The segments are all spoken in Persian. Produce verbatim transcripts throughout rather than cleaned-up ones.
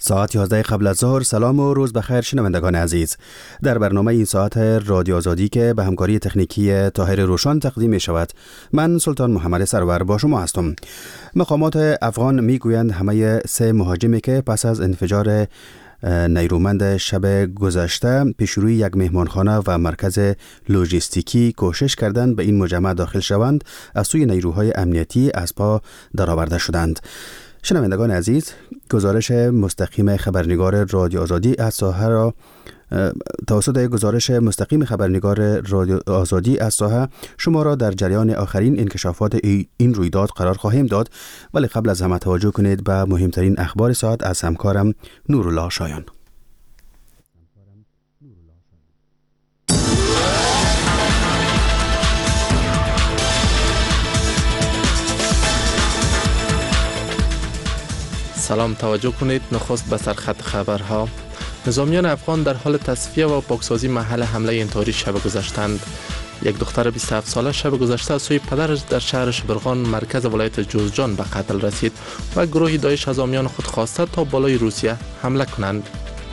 ساعت یازده قبل از ظهر. سلام و روز بخیر شنوندگان عزیز. در برنامه این ساعت رادیو آزادی که به همکاری تکنیکی طاهر روشن تقدیم می شود، من سلطان محمد سرور با شما هستم. مقامات افغان می گویند همه سه مهاجمی که پس از انفجار نیرومند شب گذشته پیشروی یک مهمانخانه و مرکز لوجستیکی کوشش کردند به این مجمع داخل شوند، از سوی نیروهای امنیتی از پا درآورده شدند. شنوندگان عزیز، گزارش مستقیم خبرنگار رادیو آزادی از ساحه را توسط گزارش مستقیم خبرنگار رادیو آزادی از ساحه شما را در جریان آخرین انکشافات این رویداد قرار خواهیم داد، ولی قبل از همه توجه کنید به مهمترین اخبار ساعت از همکارم نورالله شایان. سلام، توجه کنید. نخست به سرخط خبرها. نظامیان افغان در حال تصفیه و پاکسازی محل حمله انتحاری شب گذشتند. یک دختر بیست و هفت ساله شب گذشته از سوی پدرش در شهر شبرغان مرکز ولایت جوزجان به قتل رسید و گروه داعش از حامیان خود خواسته تا بالای روسیه حمله کنند.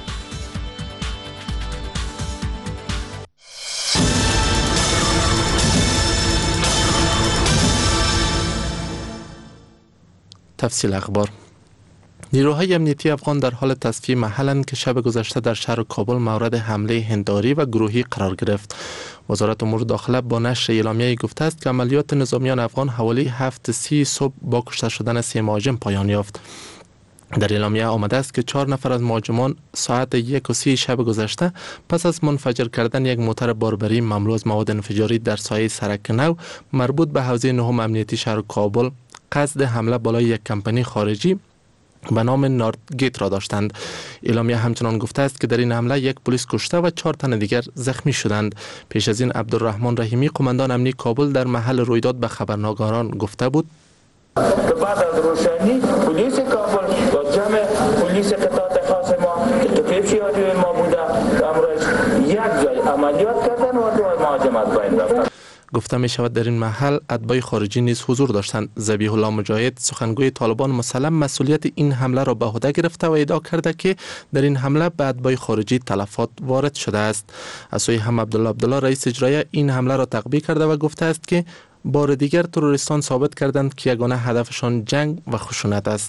تفصیل اخبار. نیروهای امنیتی افغان در حال تصفیه محلند که شب گذشته در شهر کابل مورد حمله هنداری و گروهی قرار گرفت. وزارت امور داخله با نشر اعلامیه‌ای گفته است که عملیات نظامیان افغان حوالی هفت سی صبح با کشته شدن سه مهاجم پایان یافت. در اعلامیه آمده است که چهار نفر از مهاجمان ساعت یک و سی شب گذشته پس از منفجر کردن یک موتر باربری مملو از مواد انفجاری در سایه سرک نو مربوط به حوزه نهم امنیتی شهر کابل قصد حمله بالای یک کمپانی خارجی به نام ناردگیت را داشتند. اعلامیه همچنان گفته است که در این حمله یک پلیس کشته و چهار تن دیگر زخمی شدند. پیش از این عبدالرحمن رحیمی قماندان امنی کابل در محل رویداد به خبرنگاران گفته بود که بعد از روشنی پلیس کابل با جمع پلیس قطعات خاص ما که توقیف شیادی ما بوده امروز یک جای عملیات کردن و دو مهاجمت بین رفتن. گفته می شود در این محل اتباع خارجی نیز حضور داشتند. ذبیح الله مجاهد سخنگوی طالبان مسلم مسئولیت این حمله را به عهده گرفته و ادعا کرده که در این حمله به اتباع خارجی تلفات وارد شده است. از سوی هم عبدالله عبدالله رئیس اجرایی این حمله را تقبیح کرده و گفته است که بار دیگر تروریستان ثابت کردند که یگانه هدفشان جنگ و خشونت است.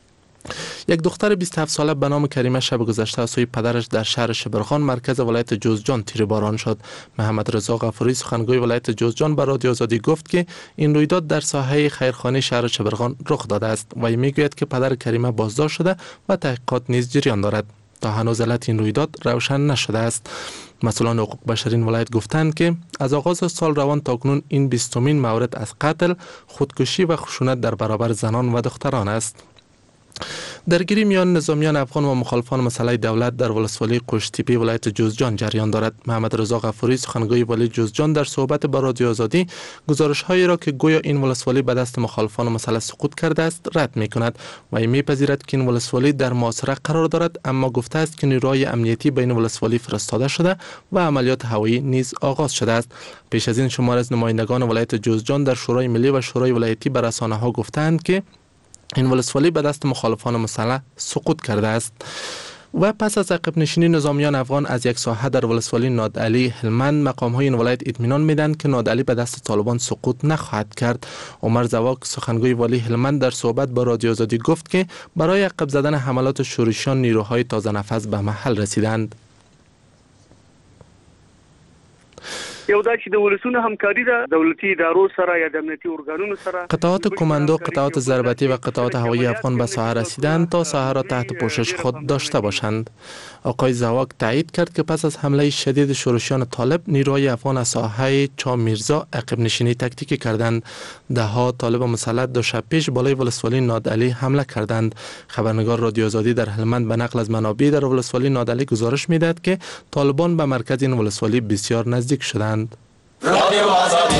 یک دختر بیست و هفت ساله به نام کریمه شب گذشته از سوی پدرش در شهر شبرغان مرکز ولایت جوزجان تیرباران شد. محمد رضا غفوری سخنگوی ولایت جوزجان به رادیو آزادی گفت که این رویداد در ساحه خیرخانه شهر شبرغان رخ داده است و میگوید که پدر کریمه بازداشت شده و تحقیقات نیز جریان دارد. تا هنوز علت این رویداد روشن نشده است. مسئولان حقوق بشر این ولایت گفتند که از آغاز سال روان تاکنون این بیستمین مورد از قتل، خودکشی و خشونت در برابر زنان و دختران است. درگیری میان نظامیان افغان و مخالفان مسئله دولت در ولسوالی قشتیپی ولایت جوزجان جریان دارد. محمد رضا غفوری سخنگوی والی جوزجان در صحبت با رادیو آزادی گزارش‌هایی را که گویا این ولسوالی به دست مخالفان مسئله سقوط کرده است رد می‌کند و می‌پذیرد که این ولسوالی در محاصره قرار دارد، اما گفته است که نیروهای امنیتی بین ولسوالی فرستاده شده و عملیات هوایی نیز آغاز شده است. پیش از این شمار از نمایندگان ولایت جوزجان در شورای ملی و شورای ولایتی به رسانه‌ها گفتند که این ولسوالی به دست مخالفان مسلح سقوط کرده است. و پس از عقب نشینی نظامیان افغان از یک ساحه در ولسوالی نادعلی هلمند، مقام‌های این ولایت اطمینان میدن که نادعلی به دست طالبان سقوط نخواهد کرد. عمر زواک سخنگوی والی هلمند در صحبت با رادیو آزادی گفت که برای عقب زدن حملات شورشیان نیروهای تازه نفس به محل رسیدند. یو دا چې د ولسونو همکاري ده دولتي ادارو سره یا د امنیتي ارګانونو سره. قطعات کماندو، قطعات ضربتی و قطعات هوایی افغان به ساحه رسیدند تا ساحه را تحت پوشش خود داشته باشند. آقای زواک تایید کرد که پس از حمله شدید شورشیان طالب نیروهای افغان از ساحه چا میرزا عقب نشینی تکتیکی کردند. ده ها طالب مسلح دو شب پیش بالای ولسوالی نادعلی حمله کردند. خبرنگار رادیو آزادی در هلمند به نقل از منابع در ولسوالی نادعلی گزارش میداد که طالبان به مرکز این ولسوالی بسیار نزدیک شدند. رادیو آزادی.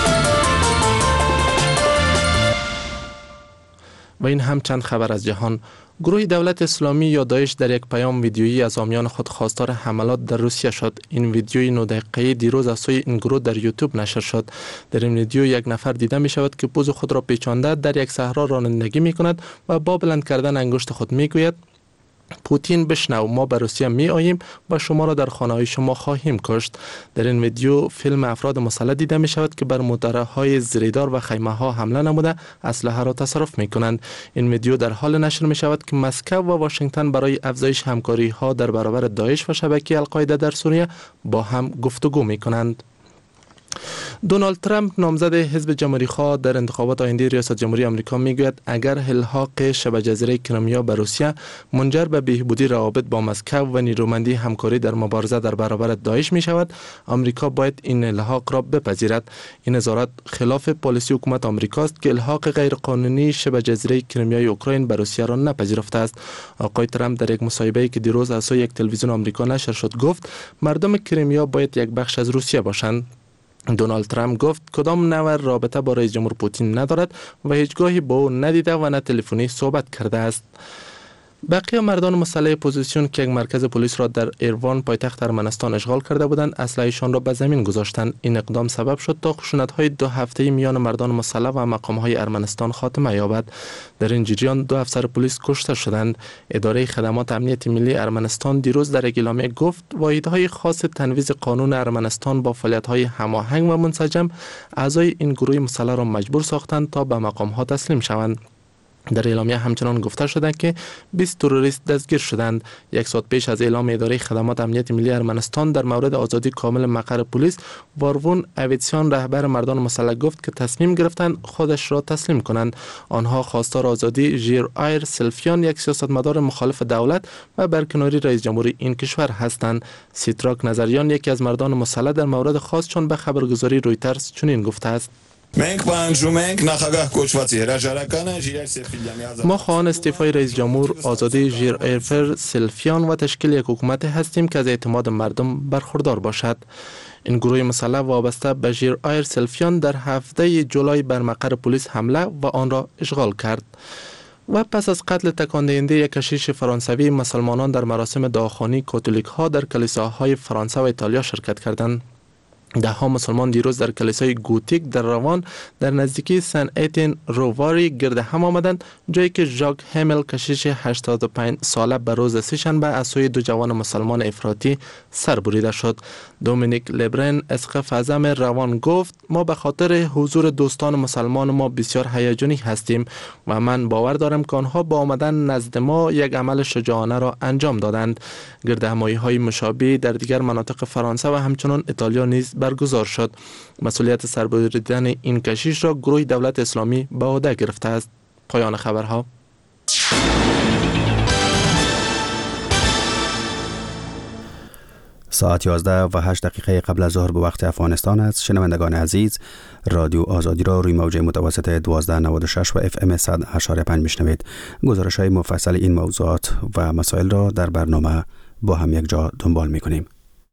و این هم چند خبر از جهان. گروه دولت اسلامی یا داعش در یک پیام ویدیویی از حامیان خود خواستار حملات در روسیه شد. این ویدیوی نه دقیقه‌ای دیروز از سوی این گروه در یوتیوب نشر شد. در این ویدیو یک نفر دیده می شود که پوز خود را پیچانده در یک صحرا رانندگی می کند و با بلند کردن انگشت خود می گوید پوتین بشنو، ما به روسیه می آییم و شما را در خانه های شما خواهیم کشت. در این ویدیو فیلم افراد مسلح دیده می شود که بر مدرعه های زیردار و خیمه ها حمله نموده اسلحه را تصرف می کنند. این ویدیو در حال نشر می شود که مسکو و واشنگتن برای افزایش همکاری ها در برابر داعش و شبکه القاعده در سوریه با هم گفتگو می کنند. دونالد ترامپ نامزد حزب جمهوری خواه در انتخابات آینده ریاست جمهوری آمریکا میگوید اگر الحاق شبه جزیره کریمیا به روسیه منجر به بهبودی روابط با مسکو و نیرومندی همکاری در مبارزه در برابر داعش می شود، آمریکا باید این الحاق را بپذیرد. این نظارت خلاف پالیسی حکومت آمریکا است که الحاق غیرقانونی شبه جزیره کریمیای اوکراین به روسیه را نپذیرفته است. آقای ترامپ در یک مصاحبه‌ای که دیروز از سوی یک تلویزیون آمریکا نشر شد گفت مردم کریمیا باید یک بخش از روسیه باشند. دونالد ترامپ گفت کدام نوع رابطه با رئیس جمهور پوتین ندارد و هیچگاهی با او ندیده و نه تلفنی صحبت کرده است. بقیه مردان مسلح اپوزیسیون که یک مرکز پلیس را در ایروان پایتخت ارمنستان اشغال کرده بودند اسلحه‌شان را به زمین گذاشتند. این اقدام سبب شد تا خشونت‌های دو هفته‌ای میان مردان مسلح و مقام‌های ارمنستان خاتمه یابد. در این جریان دو افسر پلیس کشته شدند. اداره خدمات امنیت ملی ارمنستان دیروز در یک اعلامیه گفت واحدهای خاص تنفیذ قانون ارمنستان با فعالیت‌های هماهنگ و منسجم اعضای این گروه مسلح را مجبور ساختند تا به مقام‌ها تسلیم شوند. در اعلامیه همچنان گفته شده که بیست تروریست دستگیر شدند. یک ساعت پیش از اعلام اداره خدمات امنیت ملی ارمنستان در مورد آزادی کامل مقر پلیس، واروون اویتسیان رهبر مردان مسلح گفت که تصمیم گرفتند خودش را تسلیم کنند. آنها خواستار آزادی ژیر آیر سلفیان، یک سیاستمدار مخالف دولت و برکناری رئیس جمهوری این کشور هستند. سیتراک نظریان یکی از مردان مسلح در مورد خاص چون به خبرگزاری رویترز چنین گفته است: ما خواهان استعفای رئیس جمهور، آزادی ژیر ایرفر سلفیان و تشکیل یک حکومت هستیم که از اعتماد مردم برخوردار باشد. این گروه مسلح وابسته به ژیر آیر سلفیان در هفته جولای بر مقر پلیس حمله و آن را اشغال کرد. و پس از قتل تکان دهنده یک کشیش فرانسوی، مسلمانان در مراسم دعاخوانی کاتولیک ها در کلیساهای فرانسه و ایتالیا شرکت کردند. ده ها مسلمان دیروز در کلیسای گوتیک در روان در نزدیکی سن ایتین روواری گرد هم آمدند، جایی که ژاک همل کشیش هشتاد و پنج ساله به روز سه‌شنبه از سوی دو جوان مسلمان افراطی سر بریده شد. دومینیک لبرن اسقف اعظم روان گفت ما به خاطر حضور دوستان مسلمان ما بسیار هیجانی هستیم و من باور دارم که آنها با آمدن نزد ما یک عمل شجاعانه را انجام دادند. گردهمایی های مشابه در دیگر مناطق فرانسه و همچنان ایتالیا نیز برگزار شد. مسئولیت سربریدن این کشیش را گروه دولت اسلامی به عهده گرفته است. پایان خبرها. ساعت یازده و هشت دقیقه قبل از ظهر به وقت افغانستان است. شنوندگان عزیز، رادیو آزادی را روی موج متوسط دوازده نود و شش و اف ام صد و هشت ممیز پنج میشنوید. گزارش های مفصل این موضوعات و مسائل را در برنامه با هم یک جا دنبال میکنیم.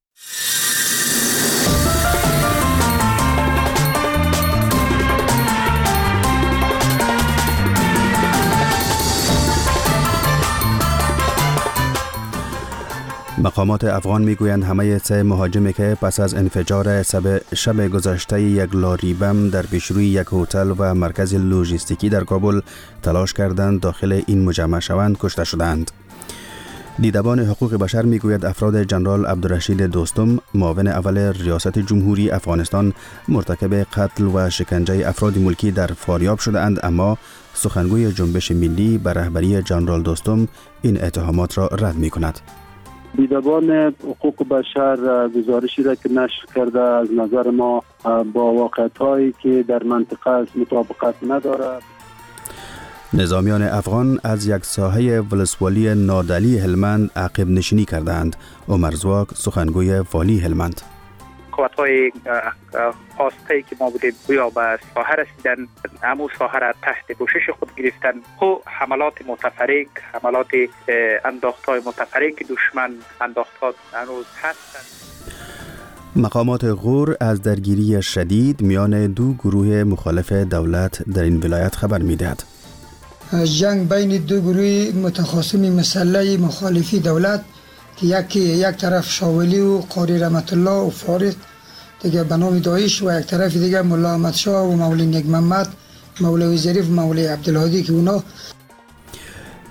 مقامات افغان میگویند همه سه مهاجمی که پس از انفجار شب گذشته یک لاری بم در پیشروی یک هتل و مرکز لوجستیکی در کابل تلاش کردند داخل این مجمع شوند کشته شدند. دیدبان حقوق بشر میگوید افراد جنرال عبدالرشید دوستم، معاون اول ریاست جمهوری افغانستان، مرتکب قتل و شکنجه افراد ملکی در فاریاب شده اند، اما سخنگوی جنبش ملی به رهبری جنرال دوستم این اتهامات را رد می کند. دیدبان حقوق بشر گزارشی را که نشر کرده از نظر ما با واقعیت‌هایی که در منطقه است مطابقت ندارد. نظامیان افغان از یک ساحه ولسوالی نادلی هلمند عقب نشینی کردند. عمر زواک، سخنگوی والی هلمند: قوت‌های خواسته که ما بودیم بیا به ساحه رسیدن، همون ساحه را تحت پوشش خود گرفتن. خو حملات متفرق، حملات انداخت‌های متفرق دشمن انداختات هنوز هستند. مقامات غور از درگیری شدید میان دو گروه مخالف دولت در این ولایت خبر می‌دهد. جنگ بین دو گروه متخاصم مسلح مخالفی دولت که یکی یک طرف شاولی و قاری رحمت الله و فارس دیگه به نام داعش و یک طرف دیگه ملا احمد شاه و مولوی نیک محمد، مولوی ظریف و مولوی عبدالهادی که اونا.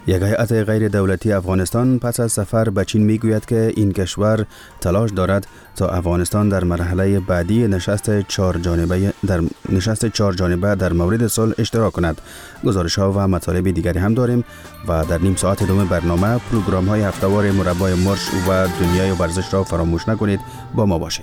یک هیئت غیر دولتی افغانستان پس از سفر به چین میگوید که این کشور تلاش دارد تا افغانستان در مرحله بعدی نشست چهار جانبه در نشست چهار جانبه در مورد صلح اشتراک کند. گزارش ها و مطالب دیگری هم داریم و در نیم ساعت دوم برنامه پروگرام های هفته‌وار مربع مرش و دنیای ورزش را فراموش نکنید. با ما باشید.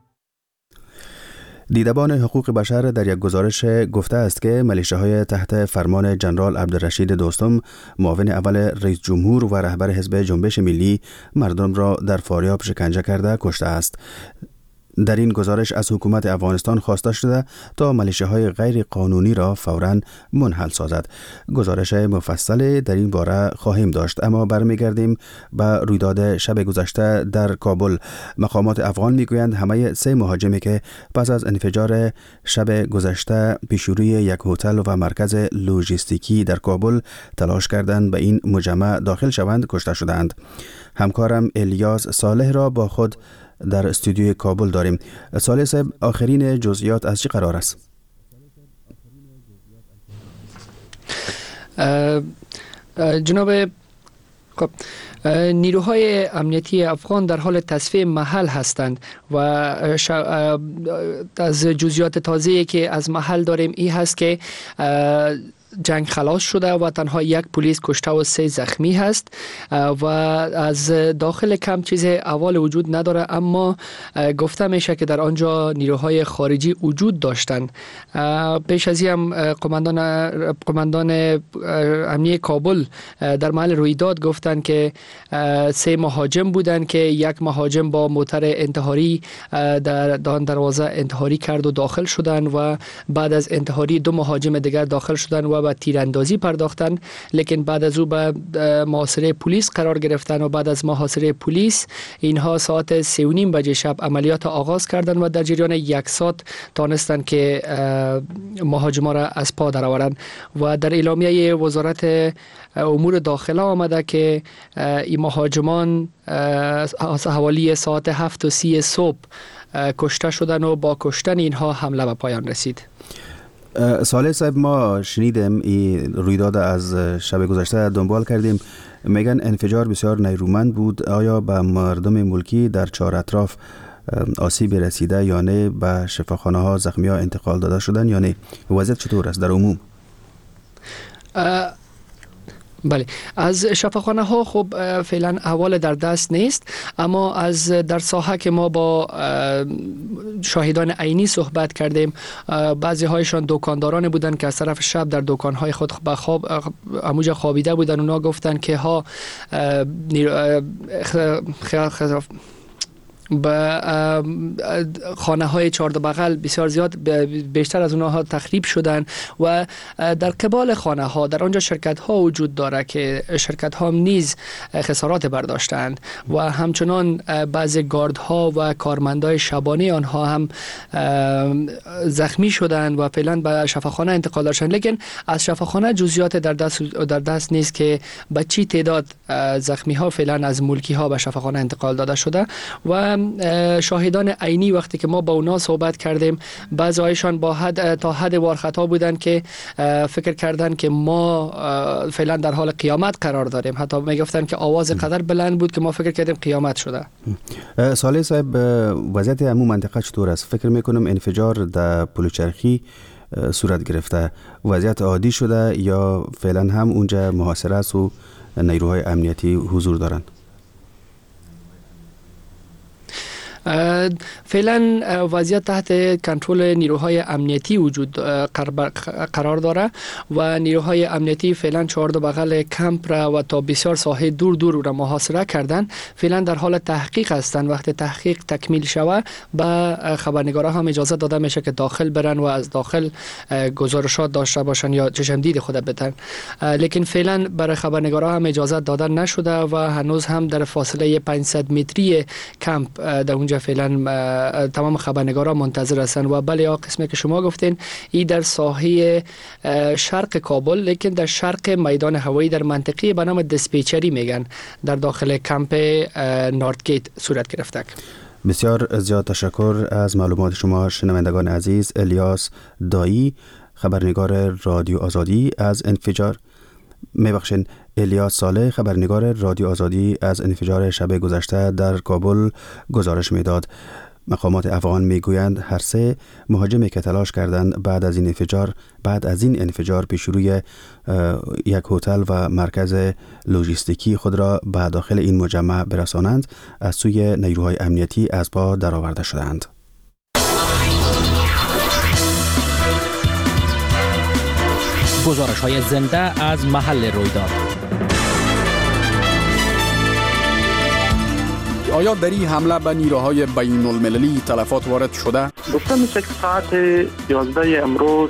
دیدبان حقوق بشر در یک گزارش گفته است که ملیشه‌های تحت فرمان جنرال عبدالرشید دوستم، معاون اول رئیس جمهور و رهبر حزب جنبش ملی، مردم را در فاریاب شکنجه کرده کشته است. در این گزارش از حکومت افغانستان خواسته شده تا ملیشه‌های غیر قانونی را فوراً منحل سازد. گزارش مفصل در این باره خواهیم داشت، اما برمیگردیم به رویداد شب گذشته در کابل. مقامات افغان میگویند همه سه مهاجمی که پس از انفجار شب گذشته پیشروی یک هتل و مرکز لوجستیکی در کابل تلاش کردند به این مجمع داخل شوند کشته شدند. همکارم الیاس صالح را با خود در استودیوی کابل داریم. صالح صاحب، آخرین جزئیات از چی قرار است؟ جناب خب نیروهای امنیتی افغان در حال تصفیه محل هستند و از جزئیات تازه‌ای که از محل داریم این هست که جنگ خلاص شده و تنها یک پلیس کشته و سه زخمی هست و از داخل کمپ چیز اول وجود نداره، اما گفته میشه که در آنجا نیروهای خارجی وجود داشتند. پیش از این هم قماندان قماندان امنیه کابل در محل رویداد گفتند که سه مهاجم بودند که یک مهاجم با موتر انتحاری در دروازه انتحاری کرد و داخل شدند و بعد از انتحاری دو مهاجم دیگر داخل شدند و به تیراندازی پرداختن، لیکن بعد از او به محاصره پلیس قرار گرفتن و بعد از محاصره پلیس اینها ساعت سه و نیم بجه شب عملیات آغاز کردند و در جریان یک ساعت تانستند که مهاجما را از پا درآورند و در اعلامیه وزارت امور داخله آمده که این مهاجمان حوالی ساعت هفت و سی صبح کشته شدن و با کشتن اینها حمله به پایان رسید. صالح صاحب، ما شنیدیم این رویداد از شب گذشته دنبال کردیم، میگن انفجار بسیار نیرومند بود. آیا به مردم ملکی در چهار اطراف آسیب رسیده یا نه؟ به شفاخانه ها زخمی ها انتقال داده شدن یا نه؟ وضعیت چطور است در عموم؟ بله، از شفاخانه ها خب فعلا احوال در دست نیست، اما از در ساحه که ما با شاهدان عینی صحبت کردیم، بعضی هایشان دکانداران بودند که از طرف شب در دکان های خود به خواب اموجه خوابیده بودند. اونا گفتند که ها به خانه های چهارده بغل بسیار زیاد بیشتر از اونها تخریب شدن و در قبال خانه ها در آنجا شرکت ها وجود داره که شرکت ها نیز خسارات برداشتند و همچنان بعضی گارد ها و کارمندای شبانه آنها هم زخمی شدند و فعلا به شفاخانه انتقال داشتند، لیکن از شفاخانه جزئیات در دست در دست نیست که به چی تعداد زخمی ها فعلا از ملکی ها به شفاخانه انتقال داده شده. و شاهدان عینی وقتی که ما با اونا صحبت کردیم، بعضی هایشان با حد تا حد وارخطا بودن که فکر کردن که ما فعلا در حال قیامت قرار داریم. حتی میگفتن که آواز قدر بلند بود که ما فکر کردیم قیامت شده. صالح صاحب، وضعیت عموم منطقه چطور است؟ فکر میکنم انفجار در پلوچرخی صورت گرفته، وضعیت عادی شده یا فعلا هم اونجا محاصره است و نیروهای امنیتی حضور دارند؟ فعلا وضعیت تحت کنترل نیروهای امنیتی وجود قرار داره و نیروهای امنیتی فعلا چهار دو بغل کمپ را و تا بسیار ساحه دور دور را محاصره کردن. فعلا در حال تحقیق هستند. وقتی تحقیق تکمیل شود به خبرنگارا هم اجازه داده میشه که داخل برن و از داخل گزارشات داشته باشن یا چشمدید خود بدن، لیکن فعلا برای خبرنگارا هم اجازه داده نشده و هنوز هم در فاصله پانصد متری کمپ در اونجا فعلا تمام خبرنگارا منتظر هستند. و بله، یا قسمی که شما گفتین این در ساحه شرق کابل، لیکن در شرق میدان هوایی در منطقه به نام دیسپیچری میگن، در داخل کمپ نورت گیت صورت گرفته. بسیار زیاد تشکر از معلومات شما شنوندگان عزیز. الیاس دایی، خبرنگار رادیو آزادی، از انفجار میبخشین الیاس صالح خبرنگار رادیو آزادی از انفجار شب گذشته در کابل گزارش میداد. مقامات افغان میگویند هر سه مهاجمی که تلاش کردند بعد از این انفجار بعد از این انفجار پیش روی یک هتل و مرکز لوجستیکی خود را به داخل این مجمع برسانند از سوی نیروهای امنیتی از پا درآورده شدند. گزارش‌های زنده از محل رویداد. آیا در این حمله به نیروهای بین المللی تلفات وارد شده؟ گفته میشه که ساعت یازده امروز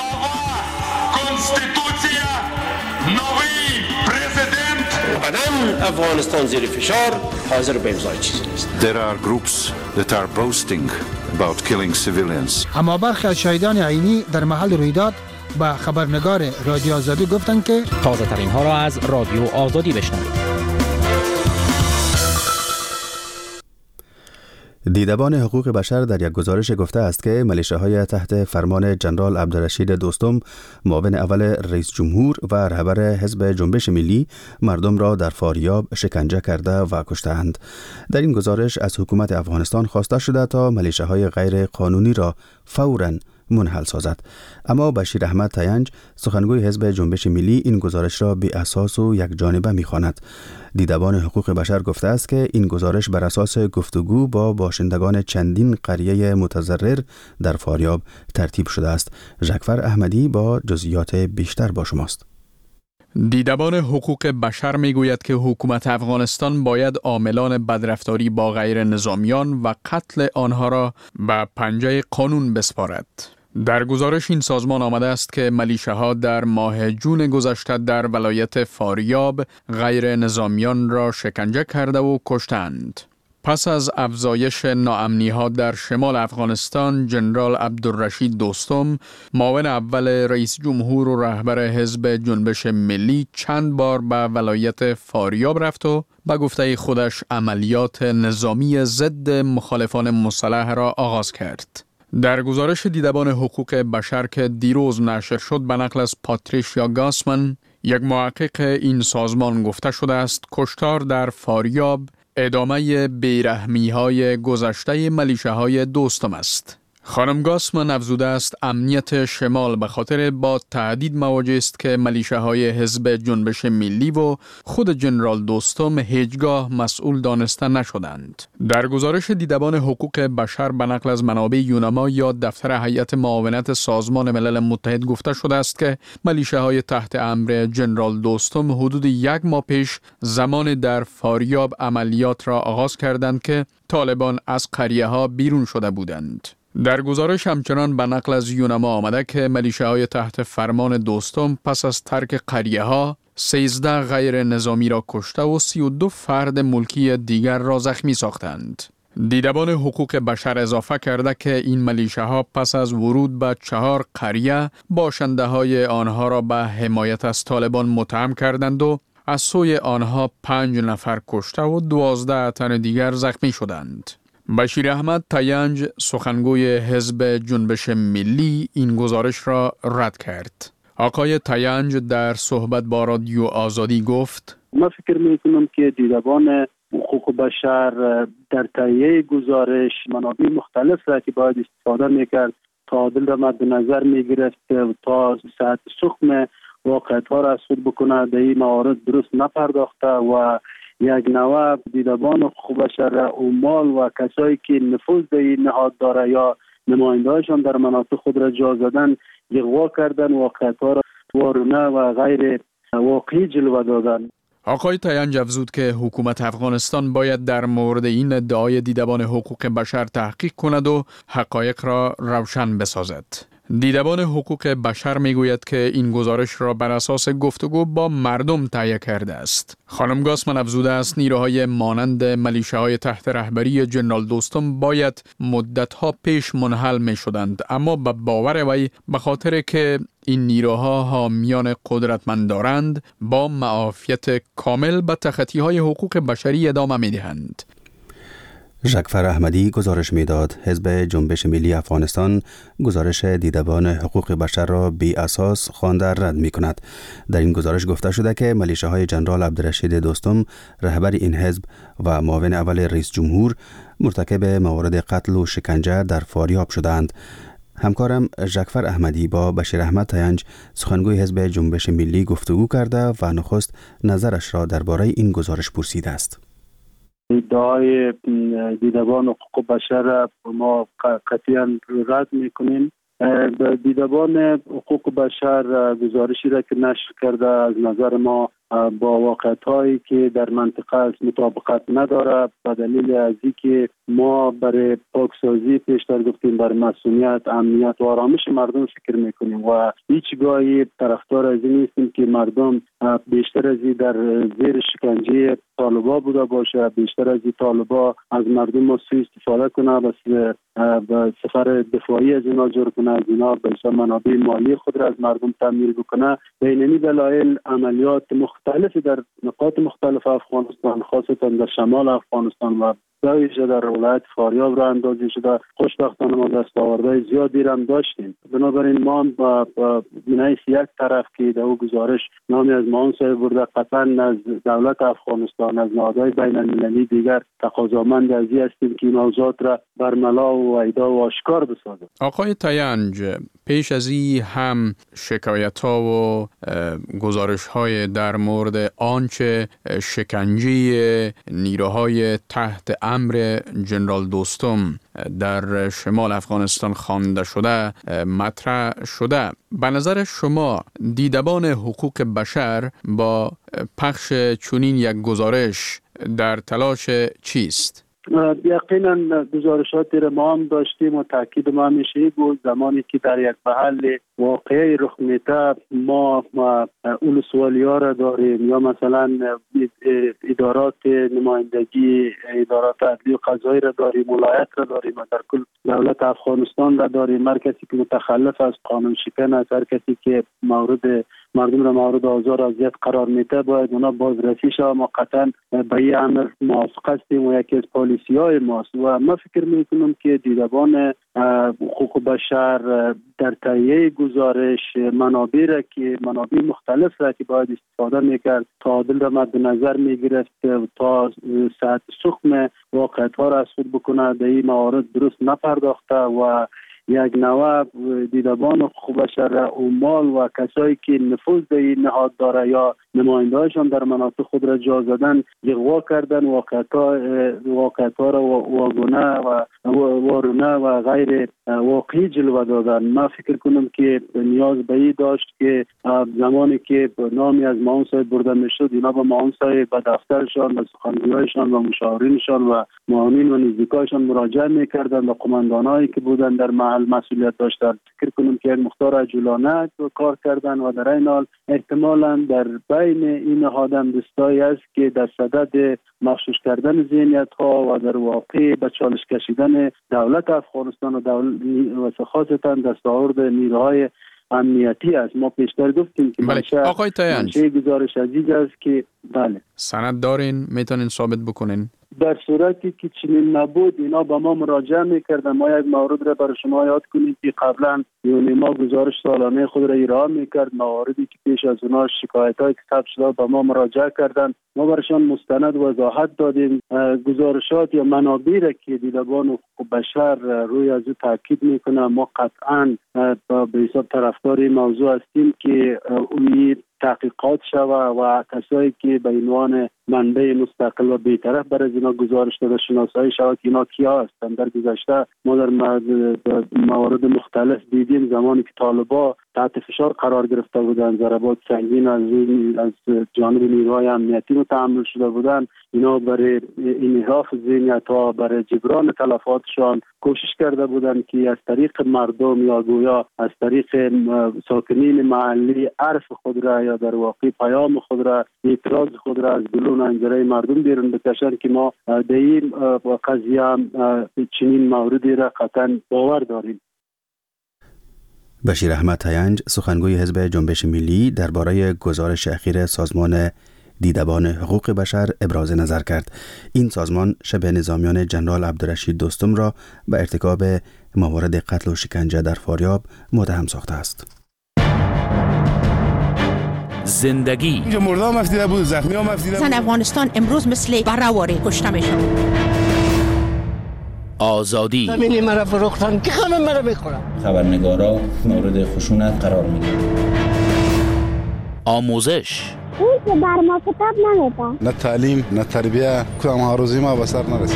بدن افغانستان زیر فشار حاضر به امضای چیزی نیست. There are groups that are boasting about killing civilians. اما برخی از شاهدان عینی در محل رویداد با خبرنگار رادیو آزادی گفتند که تازه ترین ها را از رادیو آزادی بشنوید. دیدبان حقوق بشر در یک گزارش گفته است که ملیشه‌های تحت فرمان جنرال عبدالرشید دوستم معاون اول رئیس جمهور و رهبر حزب جنبش ملی مردم را در فاریاب شکنجه کرده و کشتند. در این گزارش از حکومت افغانستان خواسته شده تا ملیشه‌های غیر قانونی را فوراً منحل سازد. اما بشیر احمد تینج سخنگوی حزب جنبش ملی این گزارش را بی اساس و یک جانبه می‌خواند. دیدبان حقوق بشر گفته است که این گزارش بر اساس گفتگو با باشندگان چندین قریه متضرر در فاریاب ترتیب شده است. ژکفر احمدی با جزئیات بیشتر با شماست. دیدبان حقوق بشر میگوید که حکومت افغانستان باید عاملان بدرفتاری با غیر نظامیان و قتل آنها را به پنجه قانون بسپارد. در گزارش این سازمان آمده است که ملیشه‌ها در ماه جون گذشته در ولایت فاریاب غیر نظامیان را شکنجه کرده و کشتند. پس از افزایش ناامنی‌ها در شمال افغانستان، جنرال عبدالرشید دوستم، معاون اول رئیس جمهور و رهبر حزب جنبش ملی چند بار به ولایت فاریاب رفت و به گفته خودش عملیات نظامی ضد مخالفان مسلح را آغاز کرد. در گزارش دیدبان حقوق بشر که دیروز نشر شد به نقل از پاتریشیا گاسمن، یک محقق این سازمان گفته شده است کشتار در فاریاب ادامه بیرحمی‌های گذشته ملیشه‌های دوستم است. خانم گاسمن افزوده است امنیت شمال به خاطر با تهدید مواجه است که ملیشه‌های حزب جنبش ملی و خود جنرال دوستم هیچگاه مسئول دانسته نشدند. در گزارش دیدبان حقوق بشر به نقل از منابع یونما یا دفتر هیئت معاونت سازمان ملل متحد گفته شده است که ملیشه‌های تحت امر جنرال دوستم حدود یک ماه پیش زمان در فاریاب عملیات را آغاز کردند که طالبان از قریه‌ها بیرون شده بودند. در گزارش همچنان به نقل از یونما آمده که ملیشه‌های تحت فرمان دوستم پس از ترک قریه‌ها سیزده غیر نظامی را کشته و سی و دو فرد ملکی دیگر را زخمی ساختند. دیدبان حقوق بشر اضافه کرده که این ملیشه‌ها پس از ورود به چهار قریه باشنده‌های آنها را به حمایت از طالبان متهم کردند و از سوی آنها پنج نفر کشته و دوازده تن دیگر زخمی شدند. بشیر احمد تینج سخنگوی حزب جنبش ملی این گزارش را رد کرد. آقای تینج در صحبت با رادیو آزادی گفت: من فکر میکنم که دیدبان حقوق بشر در تهیه گزارش منابع مختلف را که باید استفاده میکرد تا عادل را مد نظر میگرفت تا ساعت سخم واقعیت ها را از خود بکنه در این موارد درست نپرداخته و یک نوع دیدبان حقوق بشر عمال و کسایی که نفوذ در این نهاد داره یا نماینده‌هاشان در مناطق خود را جا زدن اغوا کردن واقعیت ها را وارونه و غیر واقعی جلوه دادن. آقای تینج افزود که حکومت افغانستان باید در مورد این ادعای دیدبان حقوق بشر تحقیق کند و حقایق را روشن بسازد. دیدبان حقوق بشر میگوید که این گزارش را بر اساس گفتگو با مردم تهیه کرده است. خانم گاسمن افزوده است نیروهای مانند ملیشه‌های تحت رهبری جنرال دوستم باید مدت‌ها پیش منحل می‌شدند، اما به باور وی به خاطر که این نیروها حامیان قدرتمند دارند با معافیت کامل به تخطی‌های حقوق بشری ادامه می‌دهند. ژکفر احمدی گزارش میداد. حزب جنبش ملی افغانستان گزارش دیدبان حقوق بشر را بی اساس خوانده رد می کند. در این گزارش گفته شده که ملیشه‌های جنرال عبدالرشید دوستم رهبر این حزب و معاون اول رئیس جمهور مرتکب موارد قتل و شکنجه در فاریاب شدند. همکارم ژکفر احمدی با بشیر احمد تینج سخنگوی حزب جنبش ملی گفتگو کرده و نخست نظرش را درباره این گزارش پرسیده است. ادعای دیدبان حقوق بشر ما قطعاً رد میکنیم. دیدبان حقوق بشر گزارشی را که نشر کرده از نظر ما با واقعیت‌هایی که در منطقه است مطابقت نداره، به دلیل از اینکه ما برای پاکسازی پیشتر گفتیم بر مسئولیت، امنیت و آرامش مردم فکر میکنیم و هیچگاهی طرفدار از این نیستیم که مردم بیشتر از این در زیر شکنجه طالبا بوده باشه، بیشتر از این طالبا از مردم سوء استفاده کنه، بس به سفر دفاعی از اینا جور کنه، از اینا به حساب منابع مالی خود را از مردم تامین بکنه. به این دلایل عملیات مختلفی در نقاط مختلف افغانستان، خاصتا در شمال افغانستان و ویژه در ولایت فاریاب را اندازی شده. خوشبختانه ما دستاوردهای زیادی را هم داشتیم. بنابراین ما با, با بینایش یک طرف که در او گزارش نامی از معاون صاحب برده، قطعا از دولت افغانستان، از نهادهای بین المللی دیگر تقاضامند از این هستیم که این موضوعات را برملا و ایدا و آشکار بسازد. آقای تینج، پیش از این هم شکایت ها و گزارش های در مورد آنچه شکنجه نیروهای تحت امر جنرال دوستم در شمال افغانستان خوانده شده مطرح شده. به نظر شما دیدبان حقوق بشر با پخش چنین یک گزارش در تلاش چیست؟ یقینا گزارشاتی را ما هم داشتیم و تاکید ما همیشه بود زمانی که در یک محل واقعی رخ میده ما, ما اولسوالی ها را داریم یا مثلا ادارات نمایندگی، ادارات عدلی و قضایی را داریم، ولایت را داریم و در کل دولت افغانستان را داریم. هر کسی که متخلف از قانون شکن است، هر کسی که مورد مردم را مورد آزار و اذیت قرار میده باید اونا بازرسی شود. ما قطعا به این امر موافق هستیم و یکی از پالیسی های ماست و ما فکر میکنم که دیدبان حقوق بشر در تهیه گزارش منابع را که منابع مختلف را که باید استفاده میکرد تعادل را مد نظر میگرفت تا ساعت سخم واقعیت ها را از خود بکنه، در این موارد درست نپرداخته و یک نوع دیدبان حقوق بشر را عمال و کسایی که نفوذ در این نهاد داره یا نماینده‌هاشان در مناطق خود را جا زدن اغوا کردن، واقعیت ها را واگونه و وارونه و غیر واقعی جلوه دادن. من فکر کنم که نیاز به این داشت که زمانی که نامی از معاون صاحب برده میشد اینا با معاون صاحب به دفترشان و سخنگویانشان و مشاورینشان و معاونین و نزدیکایشان مراجعه میکردن و قماندانایی که بودن در محل مسئولیت داشتن. فکر کنم که یک مقدار عجولانه کار کردن و در این حال احتمالاً در بین این نهادم دستایی است که در صدد مخشوش کردن ذهنیت ها و در واقع به چالش کشیدن دولت افغانستان و دولت و خاصتا دستاورد نیروهای امنیتی است. ما پیشتر گفتیم که بله. آقای تینج، گزارش عزیز است که بله سند دارین میتونین ثابت بکنین؟ در صورتی که چنین نبود اینا با ما مراجعه میکردن. ما یک مورد را برای شما یاد کنیم که قبلا یونی ما گزارش سالانه خود را ارائه میکرد، مواردی که پیش از اونا شکایت های ثبت شده با ما مراجعه کردن، ما برایشان مستند وضاحت دادیم. گزارشات یا منابعی را که دیدبان حقوق بشر روی از او تاکید میکنه ما قطعا به حساب طرفدار این موضوع هستیم که اون تحقیقات شوه و کسایی که به عنوان منبع مستقل و بی‌طرف برای اینا گزارش داده شناسایی شود که اینا کیا هستند. در گذشته ما در موارد مختلف دیدیم زمانی که طالبا تحت فشار قرار گرفته بودند، ضربات سنگین از از جانب نیروهای امنیتی متحمل شده بودند، اینا برای انحراف ذهنیت‌ها، برای جبران تلفاتشان کوشش کرده بودند که از طریق مردم یا گویا از طریق ساکنین محلی عرف خود را یا در واقع پیام خود را، اعتراض خود را از گلون انجره مردم بیرون بکشند که ما در این قضیه چنین موردی را قطعا باور داریم. بشیر احمد تینج، سخنگوی حزب جنبش ملی، درباره گزارش اخیر سازمان دیدبان حقوق بشر ابراز نظر کرد. این سازمان شبه نظامیان جنرال عبدالرشید دوستم را به ارتکاب موارد قتل و شکنجه در فاریاب متهم ساخته است. زندگی اینجا مرده هم افتیده بود، زخمی هم افتیده بود. زن افغانستان امروز مثل برهواری کشته میشن. آزادی همینی مرا فروختن که همه مرا میخورن. خبرنگارا مورد خشونت قرار میگیرن. آموزش اون که بر ما کتاب نمیده. نه تعلیم نه تربیه، کدام ها روزی ما به سر نرسید.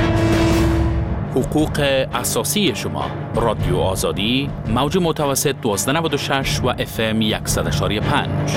حقوق اساسی شما. رادیو آزادی، موج متوسط دوازده نود و شش و اف ام صد و یک و پنج.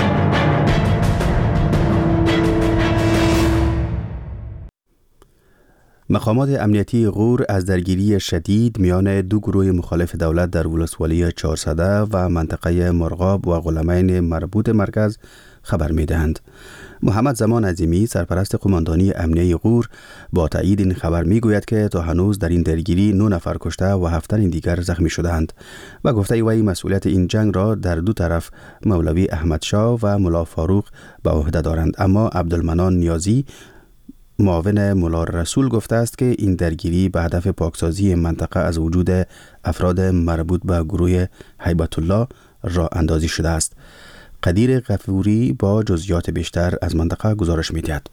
مقامات امنیتی غور از درگیری شدید میان دو گروه مخالف دولت در ولسوالی چهارصده و منطقه مرغاب و غلمین مربوط مرکز خبر می‌دهند. محمد زمان عظیمی، سرپرست قماندانی امنیه غور، با تایید این خبر میگوید که تا هنوز در این درگیری نه نفر کشته و هفت تن دیگر زخمی شدند و گفته وی مسئولیت این جنگ را در دو طرف مولوی احمد شاه و ملا فاروق به عهده دارند. اما عبدالمنان نیازی، معاون ملا رسول، گفته است که این درگیری به هدف پاکسازی منطقه از وجود افراد مربوط به گروه هیبت الله راه اندازی شده است. قدیر غفوری با جزئیات بیشتر از منطقه گزارش می‌دهد.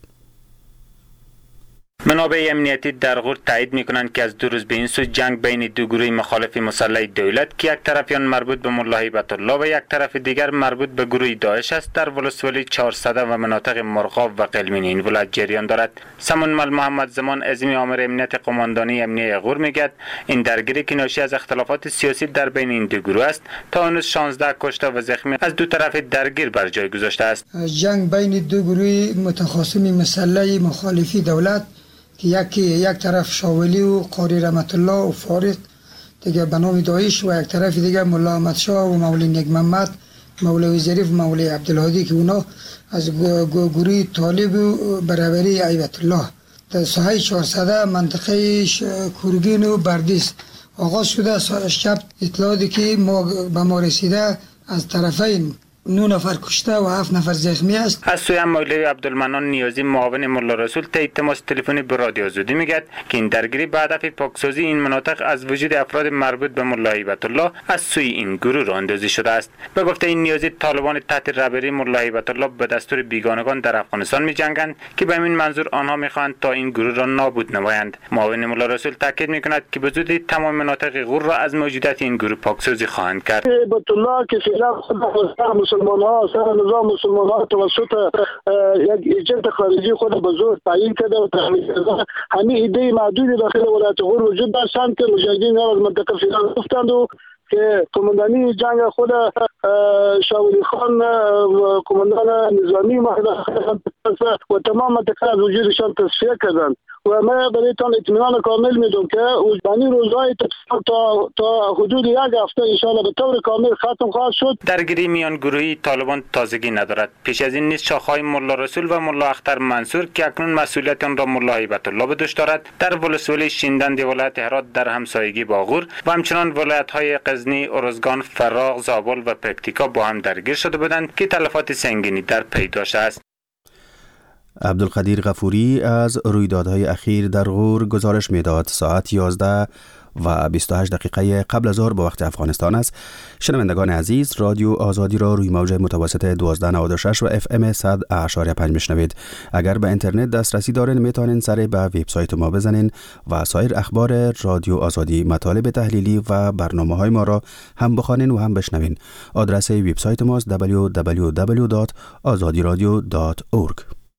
منابع امنیتی در غور تایید می‌کنند که از دو روز به این سو جنگ بین دو گروه مخالف مسلح دولت که یک طرفیان مربوط به ملا هیبت الله و یک طرف دیگر مربوط به گروه داعش است در ولسوالی چهارصد و مناطق مرغاب و قلمین این ولایت جریان دارد. سمون مل محمد زمان عظیمی، آمر امنیت قماندانی امنیه غور، میگوید این درگیری که ناشی از اختلافات سیاسی در بین این دو گروه است تا هنوز شانزده کشته و زخمی از دو طرف درگیر بر جای گذاشته است. جنگ بین دو گروه متخاصم مسلح مخالفی دولت که یکی یک طرف شاولی و قاری رحمت الله و فارق دیگه به نام داعش و یک طرف دیگه ملا احمد شاه و مولوی نیک محمد، مولوی ظریف و مولوی عبدالهادی که اونا از گروه طالب و برابری هیبت الله در ساحه چهارصد منطقه کورگین و بردیس آغاز شده. شب اطلاعاتی که ما به ما رسیده از طرفین نه نفر کشته و هفت نفر زخمی است. از سوی مولوی عبدالمنان نیازی، معاون ملا رسول، طی تماس تلفنی به رادیو آزادی میگوید که این درگیری به هدف پاکسازی این مناطق از وجود افراد مربوط به ملا هیبت الله از سوی این گروه راه اندازی شده است. به گفته این نیازی، طالبان تحت رهبری ملا هیبت الله به دستور بیگانگان در افغانستان میجنگند که به همین منظور آنها میخواهند تا این گروه را نابود نمایند. معاون ملا رسول تاکید میکند که به زودی تمام مناطق غور را از موجودیت این گروه پاکسازی خواهند کرد. هیبت الله که مسلمان ها سر نظام مسلمان ها توسط یک ایجنت خارجی خود به زور تعیین کرده و تحمیل کرده. همین ایده معدودی داخل ولایت غور وجود داشتند که مجاهدین را از منطقه فیلان گفتند و که قماندانی جنگ خود شاولی خان قماندان نظامی و تمام منطقه از وجودشان تصفیه کردند و ما برایتان اطمینان کامل میدم که بانی روزهای تا تا حدود یک هفته ان شاء الله به طور کامل ختم خواهد شد. درگیری میان گروهی طالبان تازگی ندارد. پیش از این نیز شاخه‌های ملا رسول و ملا اختر منصور که اکنون مسئولیت آن را ملا هیبت الله به دوش دارد در ولسوالی شیندند ولایت هرات در همسایگی با غور و همچنان ولایت‌های غزنی، ارزگان، فراغ، زابل و پکتیکا با هم درگیر شده بودند که تلفات سنگینی در پی داشته است. عبدالقدیر غفوری از رویدادهای اخیر در غور گزارش میداد. ساعت یازده و بیست و هشت دقیقه قبل از ظهر به وقت افغانستان است. شنوندگان عزیز، رادیو آزادی را روی موج متوسط دوازده نود و شش و اف ام صد و پنج میشنوید. اگر به اینترنت دسترسی دارین میتونین سر به وبسایت ما بزنین و سایر اخبار رادیو آزادی، مطالب تحلیلی و برنامه‌های ما را هم بخوانین و هم بشنوین. آدرس وبسایت ما است دبلیو دبلیو دبلیو دات آزادی رادیو دات اورگ.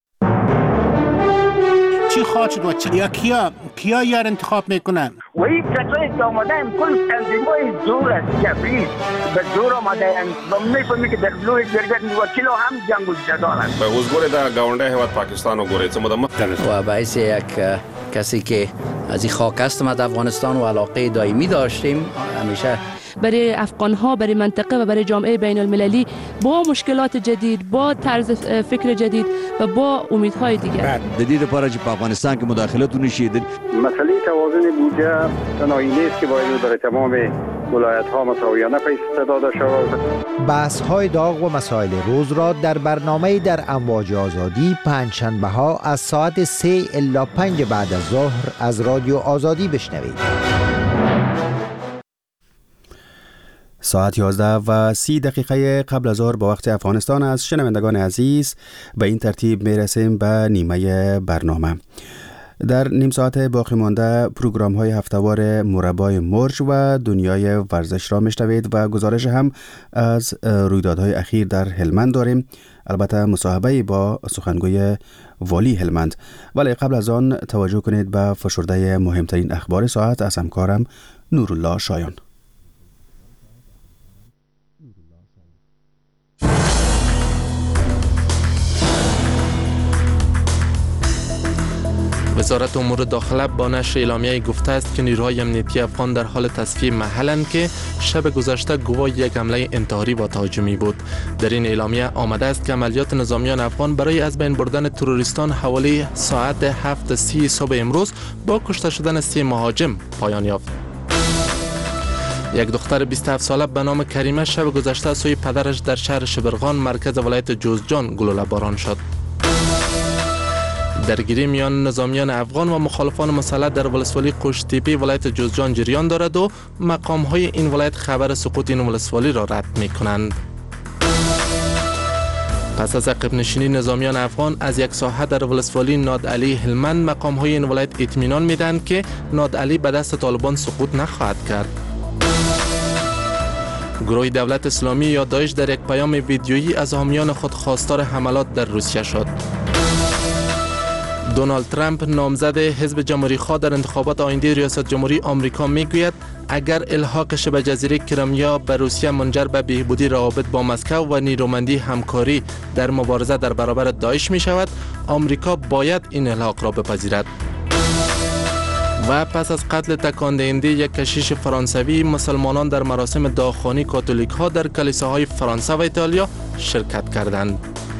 چی خواهد شد و چی؟ یا کیا کیا یار انتخاب میکنن؟ و این کسایی که آمده هم کل تنظیمای زور است، جبری به زور آمده هم و میفهمی که در دلوی جرگت وکیل هم جنگ و جدال است. به حضور در گاونده هیواد پاکستان و گوریت مدام و باعث یک کسی که از این خاک است ما در افغانستان و علاقه دائمی داشتیم همیشه برای افغان ها، برای منطقه و برای جامعه بین المللی با مشکلات جدید، با طرز فکر جدید و با امیدهای دیگر. جدید پارچ په افغانستان کې مداخلتونه شیدل. مسئله توازن بودجه تنهایی نیست که باید برای تمام ولایت ها مساویانه پیش داده شود. بحث های داغ و مسائل روز را در برنامه در امواج آزادی پنجشنبه ها از ساعت سه الا پنج بعد از ظهر از رادیو آزادی بشنوید. ساعت یازده و سی دقیقه قبل از ظهر به وقت افغانستان است. شنوندگان عزیز، به این ترتیب می رسیم به نیمه برنامه. در نیم ساعت باقی مانده پروگرام های هفتهوار مربای مرج و دنیای ورزش را میشنوید و گزارش هم از رویدادهای اخیر در هلمند داریم، البته مصاحبه با سخنگوی والی هلمند. ولی قبل از آن توجه کنید به فشرده مهمترین اخبار ساعت از همکارم نورالله شایان. وزارت امور داخله با نشر اعلامیه گفته است که نیروهای امنیتی افغان در حال تصفیه محلند که شب گذشته گواه یک حمله انتحاری و تهاجمی بود. در این اعلامیه آمده است که عملیات نظامیان افغان برای از بین بردن تروریستان حوالی ساعت هفت سی صبح امروز با کشته شدن سه مهاجم پایان یافت. یک دختر بیست و هفت ساله به نام کریمه شب گذشته سوی پدرش در شهر شبرغان مرکز ولایت جوزجان گلوله باران شد. درگیری میان نظامیان افغان و مخالفان مسلح در ولسوالی قوشتیپی ولایت جوزجان جریان دارد و مقام های این ولایت خبر سقوط این ولسوالی را رد می کنند. پس از عقب نشینی نظامیان افغان از یک ساحه در ولسوالی نادعلی هلمند، مقام های این ولایت اطمینان میدهند که نادعلی به دست طالبان سقوط نخواهد کرد. گروه دولت اسلامی یا داعش در یک پیام ویدیویی از حامیان خود خواستار حملات در روسیه شد. دونالد ترامپ نامزد حزب جمهوری خواه در انتخابات آینده ریاست جمهوری آمریکا میگوید اگر الحاق شبه جزیره کرایمیا به روسیه منجر به بهبودی روابط با مسکو و نیرومندی همکاری در مبارزه در برابر داعش می شود، آمریکا باید این الحاق را بپذیرد. و پس از قتل تکان دهنده یک کشیش فرانسوی، مسلمانان در مراسم دعاخوانی کاتولیک ها در کلیساهای فرانسه و ایتالیا شرکت کردند.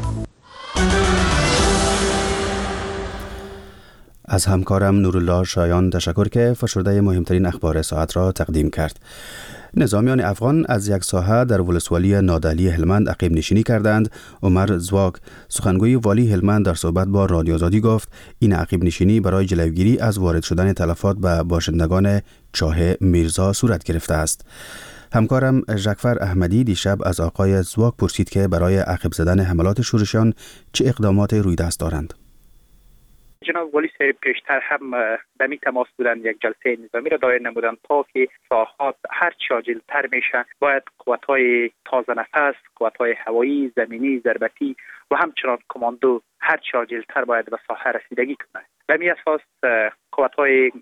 از همکارم نورالله شایان تشکر که فشرده مهمترین اخبار ساعت را تقدیم کرد. نظامیان افغان از یک ساحه در ولسوالی نادعلی هلمند عقب نشینی کردند. عمر زواک، سخنگوی والی هلمند، در صحبت با رادیو آزادی گفت این عقب نشینی برای جلوگیری از وارد شدن تلفات به باشندگان چاه میرزا صورت گرفته است. همکارم ژکفر احمدی دیشب از آقای زواک پرسید که برای عقب زدن حملات شورشیان چه اقدامات روی دست دارند. جناب والی صاحب پیشتر هم به می تماس بودن، یک جلسه نظامی را دایر نمودن تا که ساحات هر چه عاجل‌تر میشه باید قوت‌های تازه نفس، قوت‌های هوایی، زمینی، ضربتی و همچنان کماندو هر چه عاجل‌تر باید به ساحه رسیدگی کنه. به می اساس قوت‌های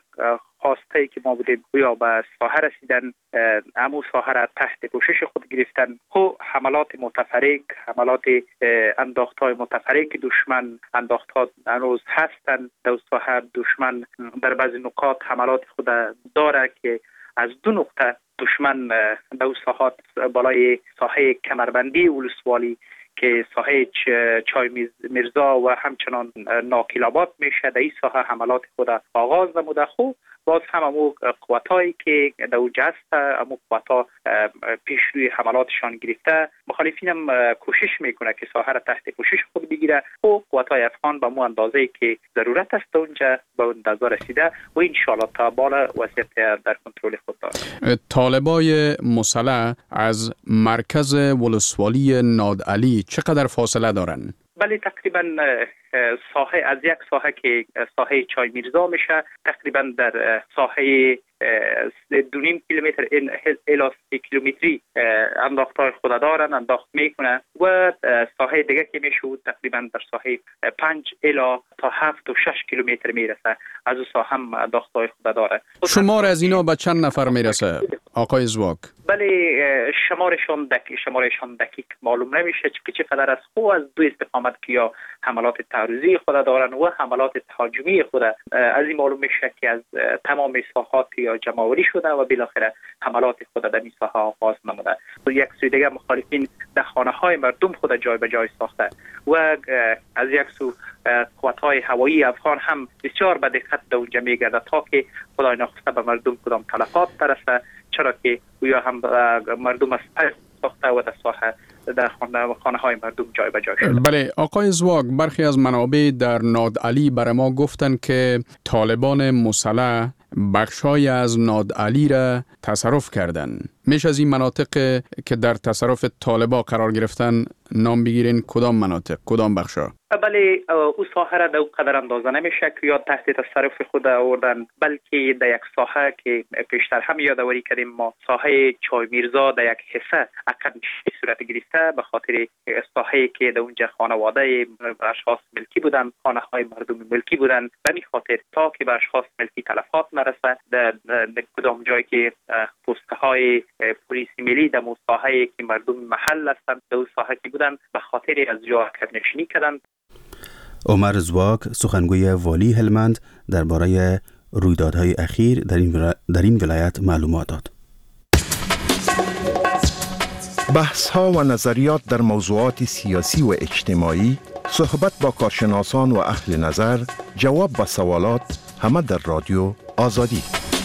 خواسته که ما بودیم یا به ساحه رسیدن، امو ساحه را تحت پوشش خود گرفتن و حملات متفرق، حملات انداخت‌های متفرق دشمن، انداخت‌ها هنوز هستند در ساحه. دشمن در بعضی نقاط حملات خود داره که از دو نقطه دشمن در ساحات بالای ساحه کمربندی ولسوالی که ساحه چای میرزا و همچنان ناکیلاباد میشه، در این ساحه حملات خود آغاز نموده. خوب باز هم امو قوتایی که در اوجه هست، امو قوتا پیش روی حملاتشان گرفته. مخالفین هم کوشش میکنه که ساحه را تحت پوشش خود بگیره و قوتای افغان به مو اندازه که ضرورت است اونجا به اندازه رسیده و انشاءالله تا بالا وضعیت در کنترل خود داره. طالبای مسلح از مرکز ولسوالی نادعلی چقدر فاصله دارن؟ بله، تقریبا ساحه از یک ساحه که ساحه چای میرزا میشه، تقریبا در ساحه دو نیم کیلومتر الی سه کیلومتری انداختهای خود دارن، انداخت میکنه و ساحه دیگه که میشه تقریبا در ساحه پنج الی تا هفت و شش کیلومتر میرسه. از اون ساحه هم انداختهای خود داره. شمار از اینا به چند نفر میرسه آقای زواک؟ بله، شمارشان دقیق شمارشان دقیق معلوم نمیشه که چقدر از خو از دو استقامت که یا حملات تعرضی خود دارن و حملات تهاجمی خود. از این معلوم میشه که از تمام ساحات یا جمع‌آوری شده و بالاخره حملات خود در این ساحه آغاز نموده. یک سوی دیگه مخالفین در خانه‌های مردم خود جای به جای ساخته و از یک سو قوت‌های هوایی افغان هم بسیار به دقت در اونجا میگرده تا که خدای ناخواسته به مردم کدام تلفات برسه، چرا که گویا هم مردم از پس ساخته و در ساحه در خانه خانه های مردم جای به جای شده. بله آقای زواگ، برخی از منابع در نادعلی برای ما گفتن که طالبان مسلح بخشای از نادعلی را تصرف کردن. میشه از این مناطق که در تصرف طالبا قرار گرفتن نام بگیرین؟ کدام مناطق، کدام بخشا؟ بله او ساحه را در قدر اندازه نمیشه که یا تحت تصرف خود آوردن، بلکه در یک ساحه که پیشتر هم یادآوری کردیم ما، ساحه چای میرزا در یک حصه عقب صورت گرفته به خاطر ساحه‌ای که در اونجا خانواده اشخاص ملکی بودن، خانه های مردم ملکی بودن، به این خاطر تا که به اشخاص ملکی تلفات نرسه در کدام جایی که پوسته های پلیس ملی در ساحه‌ای که مردم محل هستند در اون ساحه که بودن به خاطر از جا حرکت نشینی کردن. عمر زواگ سخنگوی والی هلمند درباره رویدادهای اخیر در این در این ولایت معلومات داد. بحث ها و نظریات در موضوعات سیاسی و اجتماعی، صحبت با کارشناسان و اهل نظر، جواب به سوالات، همه در رادیو آزادی.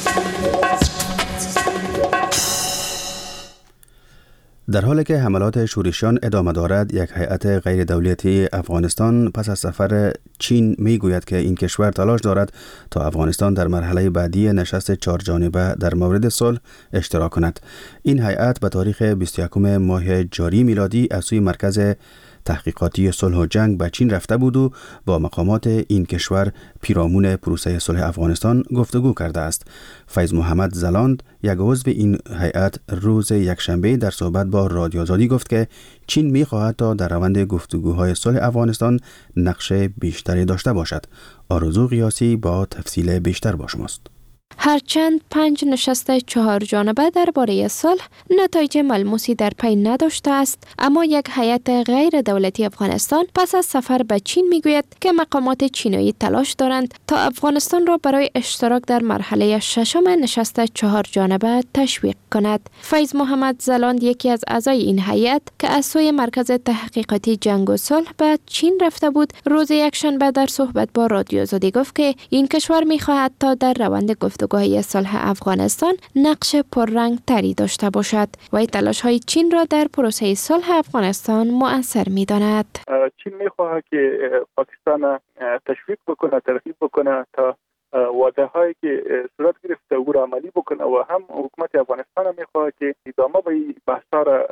در حالی که حملات شورشیان ادامه دارد، یک هیئت غیر دولتی افغانستان پس از سفر چین می گوید که این کشور تلاش دارد تا افغانستان در مرحله بعدی نشست چهار جانبه در مورد صلح اشتراک کند. این هیئت به تاریخ بیست و یکم ماه جاری میلادی از سوی مرکز تحقیقاتی صلح و جنگ به چین رفته بود و با مقامات این کشور پیرامون پروسه صلح افغانستان گفتگو کرده است. فیض محمد زلاند، یک عضو این هیئت، روز یکشنبه در صحبت با رادیو آزادی گفت که چین می‌خواهد تا در روند گفتگوهای صلح افغانستان نقش بیشتری داشته باشد. آرزو قیاسی با تفصیل بیشتر با شماست. هرچند پنج نشست چهار جانبه درباره صلح نتایج ملموسی در پی نداشته است، اما یک هیئت غیر دولتی افغانستان پس از سفر به چین میگوید که مقامات چینی تلاش دارند تا افغانستان را برای اشتراک در مرحله ششم نشست چهار جانبه تشویق کند. فیض محمد زلاند، یکی از اعضای این هیئت که از سوی مرکز تحقیقاتی جنگ و صلح به چین رفته بود، روز یکشنبه در صحبت با رادیو آزادی گفت که این کشور میخواهد تا در روند گفتگوهای صلح افغانستان نقش پررنگ تری داشته باشد و این تلاش های چین را در پروسه صلح افغانستان مؤثر می داند. چین می خواهد که پاکستان تشویق بکنه، ترغیب بکنه تا وعده هایی که صورت گرفته او را عملی بکنه و هم حکومت افغانستان می خواهد که ادامه به این بحث را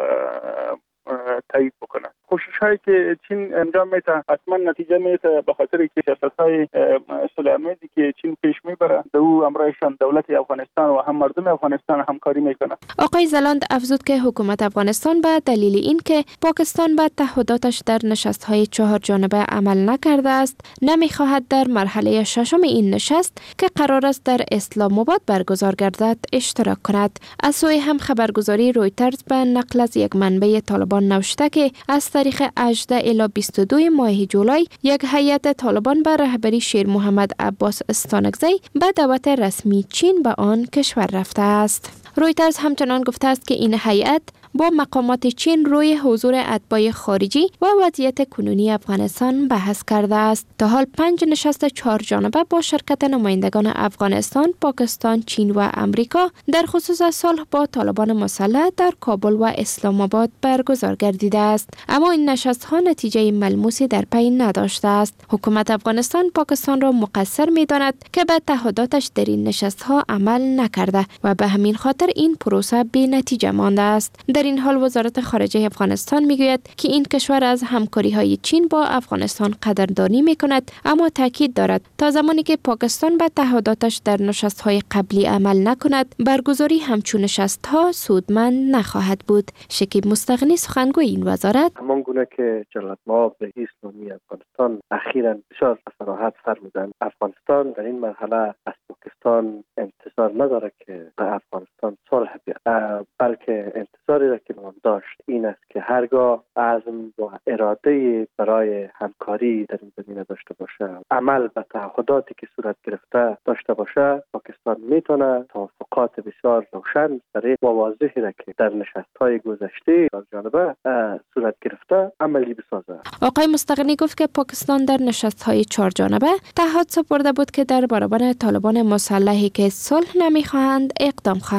تایید بکنه. کوشش هایی که چین انجام میده حتما نتیجه میده به خاطر که سیاست های صلح عمیقی که چین پیش میبره در او امرایشان دولت افغانستان و هم مردم افغانستان همکاری میکنه. آقای زلاند افزود که حکومت افغانستان به دلیل اینکه پاکستان به تعهداتش در نشست های چهار جانبه عمل نکرده است، نمیخواهد در مرحله ششم این نشست که قرار است در اسلام آباد برگزار گردد اشتراک کند. از سوی هم خبرگزاری رویترز به نقل از یک منبع طالبان نوشته که از تاریخ هجدهم الی بیست و دو ماه جولای یک هیئت طالبان به رهبری شیر محمد عباس استانکزی به دعوت رسمی چین به آن کشور رفته است. رویترز همچنان گفته است که این هیئت با مقامات چین روی حضور اتباع خارجی و وضعیت کنونی افغانستان بحث کرده است. تا حال پنج نشست چهار جانبه با شرکت نمایندگان افغانستان، پاکستان، چین و امریکا در خصوص صلح با طالبان مسلح در کابل و اسلام آباد برگزار گردیده است، اما این نشست ها نتیجه ملموسی در پی نداشته است. حکومت افغانستان پاکستان را مقصر می داند که به تعهداتش در این نشست ها عمل نکرده و به همین خاطر این پروسه بی نتیجه مانده است. در این حال وزارت خارجه افغانستان میگوید که این کشور از همکاری های چین با افغانستان قدردانی می کند، اما تاکید دارد تا زمانی که پاکستان به تعهداتش در نشست های قبلی عمل نکند، برگزاری همچون نشست ها سودمند نخواهد بود. شکیب مستغنی، سخنگوی این وزارت: همان گونه که جلالت مآب رئیس اسلامی افغانستان اخیراً بسیار صراحت فرمودند، افغانستان در این مرحله از پاکستان انتظار نداره که به افغانستان صلح بیاید، بلکه انتظاری را که من داشت این است که هرگاه عزم و اراده برای همکاری در این زمینه داشته باشه، عمل به تعهداتی که صورت گرفته داشته باشه، پاکستان میتونه توافقات بسیار روشن صریح و واضحی را که در نشست‌های گذشته از جانبه صورت گرفته عملی بسازه. آقای مستغنی گفت که پاکستان در نشست‌های چهار جانبه تعهد سپرده بود که در برابر طالبان مسلحی که صلح نمیخواهند اقدام خواهد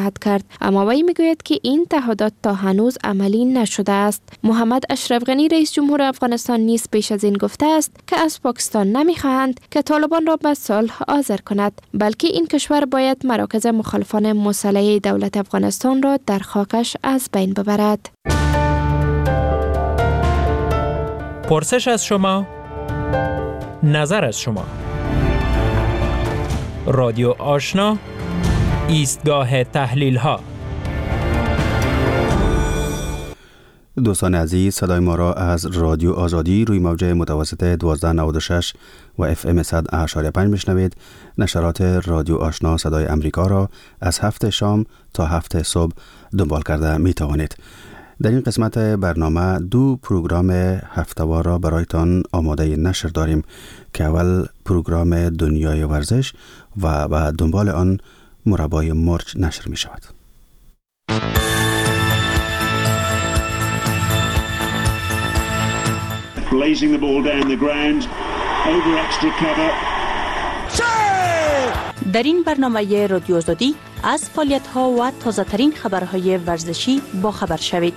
خواهد کرد. اما وی میگوید که این تعهدات تا هنوز عملی نشده است. محمد اشرف غنی رئیس جمهور افغانستان نیز پیش از این گفته است که از پاکستان نمیخواهند که طالبان را به صلح حاضر کند، بلکه این کشور باید مراکز مخالفان مسلح دولت افغانستان را در خاکش از بین ببرد. پرسش از شما، نظر از شما. رادیو آشنا، ایستگاه تحلیل ها. دوستان عزیز، صدای ما را از رادیو آزادی روی موج متوسط دوازده نود و شش و اف ام صد اشاری پنج میشنوید. نشرات رادیو آشنا صدای امریکا را از هفت شام تا هفت صبح دنبال کرده می توانید. در این قسمت برنامه دو پروگرام هفته‌وار را برایتان آماده نشر داریم که اول پروگرام دنیای ورزش و بعد دنبال آن مربای مرچ نشر می شود. Blazing the ball down the ground over extra cover. در این برنامه رادیو آزادی از فعالیت‌ها و تازه‌ترین خبرهای ورزشی با خبر شوید.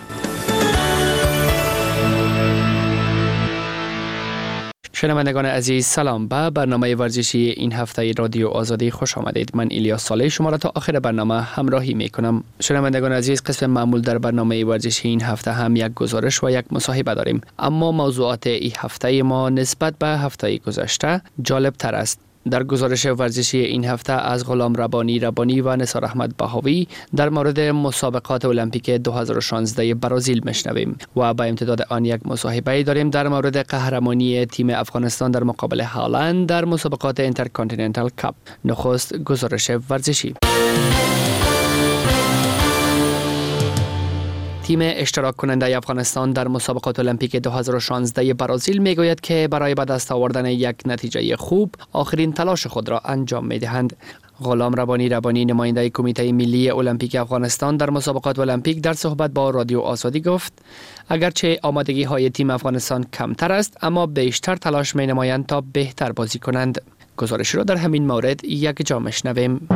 شنوندگان عزیز، سلام. به برنامه ورزشی این هفته رادیو آزادی خوش آمدید. من الیاس صالح شما را تا آخر برنامه همراهی می کنم. شنوندگان عزیز، قسم معمول در برنامه ورزشی این هفته هم یک گزارش و یک مصاحبه داریم، اما موضوعات این هفته ما نسبت به هفته گذشته جالب تر است. در گزارش ورزشی این هفته از غلام ربانی ربانی و نثار احمد بهاوی در مورد مسابقات المپیک دو هزار و شانزده برزیل میشنویم و به امتداد آن یک مصاحبه داریم در مورد قهرمانی تیم افغانستان در مقابل هالند در مسابقات اینترکانتیننتال کاپ. نخست گزارش ورزشی. تیم اشتراک کننده افغانستان در مسابقات المپیک دو هزار و شانزده برزیل میگوید که برای به دست آوردن یک نتیجه خوب آخرین تلاش خود را انجام میدهند. غلام ربانی ربانی نماینده کمیته ملی المپیک افغانستان در مسابقات المپیک در صحبت با رادیو آزادی گفت اگرچه آمادگی های تیم افغانستان کمتر است، اما بیشتر تلاش می نمایند تا بهتر بازی کنند. گزارش را در همین مورد یک جا میشنویم.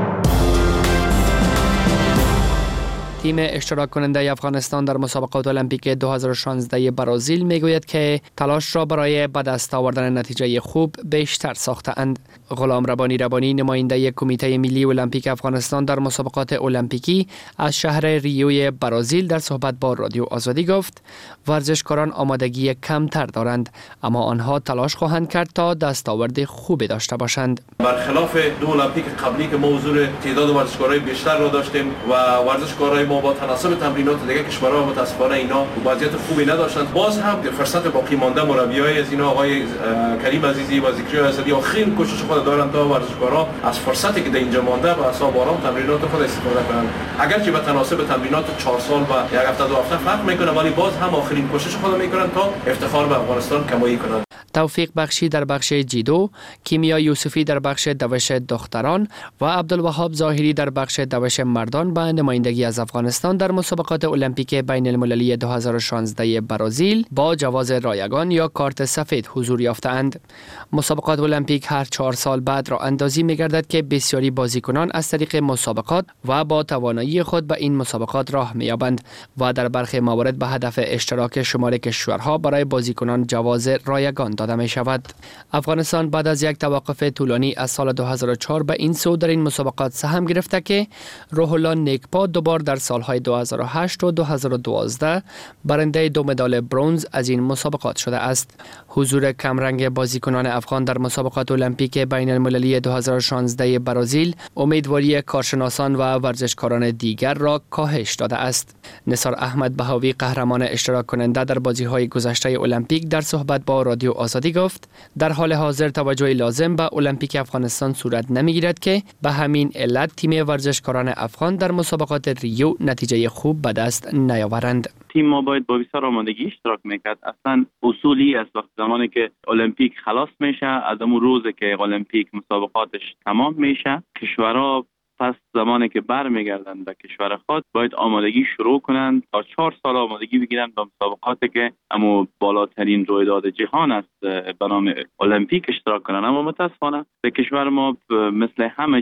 تیم اشتراک کننده افغانستان در مسابقات المپیک دو هزار و شانزده برزیل میگوید که تلاش را برای به دست آوردن نتیجه خوب بیشتر ساخته‌اند. غلام ربانی ربانی نماینده کمیته ملی المپیک افغانستان در مسابقات المپیکی از شهر ریوی برزیل در صحبت با رادیو آزادی گفت ورزشکاران آمادگی کمتر دارند، اما آنها تلاش خواهند کرد تا دستاورد خوبی داشته باشند. برخلاف دو المپیک قبلی که ما حضور تعداد ورزشکارای بیشتر را داشتیم و ورزشکارای ما با تناسب تمرینات دیگه کشورها متاسفانه اینا وضعیت خوبی نداشتند، باز هم فرصت باقی مانده مربیای از اینا آقای کریم عزیزی و ذکری اسدی آخرین کوشش خود دارند تا ورزشکارا از فرصتی که در اینجا مانده به حساب آرام تمرینات خود استفاده کنند. اگرچه به تناسب تمرینات چهار سال و یک هفته دو هفته فرق میکنه، ولی باز هم آخرین کوشش خود میکنند تا افتخار به افغانستان کمایی کنند. توفیق بخشی در بخش جیدو، کیمیا یوسفی در بخش دوش دختران و عبدالوهاب ظاهری در بخش دوش مردان به نمایندگی از افغانستان در مسابقات المپیک بین المللی دو هزار و شانزده برزیل با جواز رایگان یا کارت سفید حضور یافتند. مسابقات المپیک هر چهار سال بعد را اندازی می‌گردد که بسیاری بازیکنان از طریق مسابقات و با توانایی خود به این مسابقات راه می‌یابند و در برخی موارد به هدف اشتراک شمار کشورها برای بازیکنان جواز رایگان داده می‌شود. افغانستان بعد از یک توقف طولانی از سال دو هزار و چهار به این سو در این مسابقات سهم گرفته که روح الله نیکپا دوبار در سالهای دو هزار و هشت و دو هزار و دوازده برنده دو مدال برنز از این مسابقات شده است. حضور کمرنگ بازیکنان افغان در مسابقات المپیک بین المللی دو هزار و شانزده برزیل امیدواری کارشناسان و ورزشکاران دیگر را کاهش داده است. نثار احمد بهاوی قهرمان اشتراک کننده در بازی‌های گذشته المپیک در صحبت با رادیو آزادی گفت در حال حاضر توجه لازم به المپیک افغانستان صورت نمیگیرد که به همین علت تیم ورزشکاران افغان در مسابقات ریو نتیجه خوب به دست نیاورند. تیم ما باید با بسیار آمادگی اشتراک میکرد. اصلا اصولی از وقت زمانی که المپیک خلاص میشه، از اون روزی که المپیک مسابقاتش تمام میشه، کشورها پس زمانی که برمیگردند به کشور خود باید آمادگی شروع کنند تا چهار سال آمادگی بگیرند به مسابقاتی که اما بالاترین رویداد جهان است به نام المپیک اشتراک کنند. اما متاسفانه به کشور ما مثل همه چیز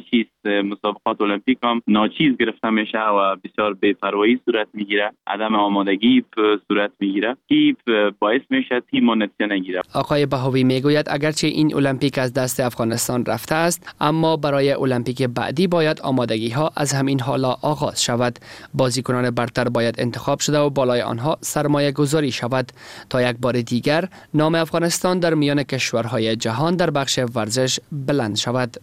مسابقات المپیک هم ناچیز گرفته میشه و بسیار بی‌پروایی صورت میگیره، عدم آمادگی صورت میگیره که باعث میشه تیم نتیجه نگیره. آقای بهاوی میگوید اگرچه این المپیک از دست افغانستان رفته است، اما برای المپیک بعدی باید آمادگی ها از همین حالا آغاز شود. بازیکنان برتر باید انتخاب شده و بالای آنها سرمایه گذاری شود تا یک بار دیگر نام افغانستان در میان کشورهای جهان در بخش ورزش بلند شود.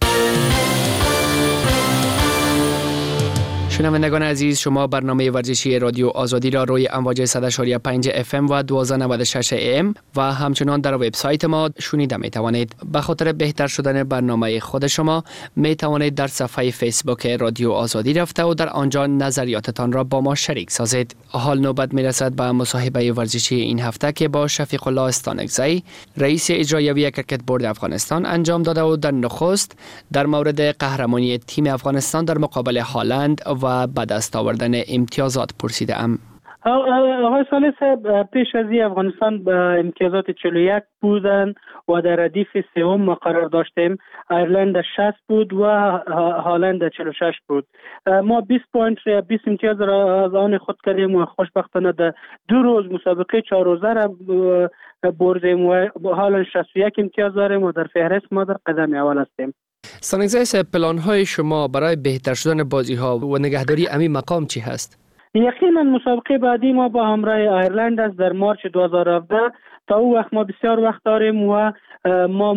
شنوندگان عزیز، شما برنامه ورزشی رادیو آزادی را روی امواج صد و شش و پنج اف ام و دویست و نود و شش ای ام و همچنان در وبسایت ما شنیده می توانید. به خاطر بهتر شدن برنامه خود شما می توانید در صفحه فیسبوک رادیو آزادی رفته و در آنجا نظریاتتان را با ما شریک سازید. حال نوبت می رسد به مصاحبه ورزشی این هفته که با شفیق الله استانکزی، رئیس اجرایی کرکت بورد افغانستان انجام داده و در نخست در مورد قهرمانی تیم افغانستان در مقابل هالند و به دست آوردن امتیازات پرسیده ام. آقای صالح صاحب، پیش از این افغانستان به امتیازات چهل و یک بودن و در ردیف سوم ما قرار داشتیم. ایرلند شصت بود و هالند چهل و شش بود. ما بیست پوینت یا بیست امتیاز را از آن خود کردیم و خوشبختانه در دو روز مسابقه چهار روزه را بردیم و هالند شصت و یک امتیاز داریم و در فهرست ما در قدم اول هستیم. استانکزی، پلان های شما برای بهتر شدن بازی ها و نگهداری امی مقام چی هست؟ یقینا مسابقه بعدی ما با همراه ایرلند است در مارچ دو هزار و هفده. تا او وقت ما بسیار وقت داریم و ما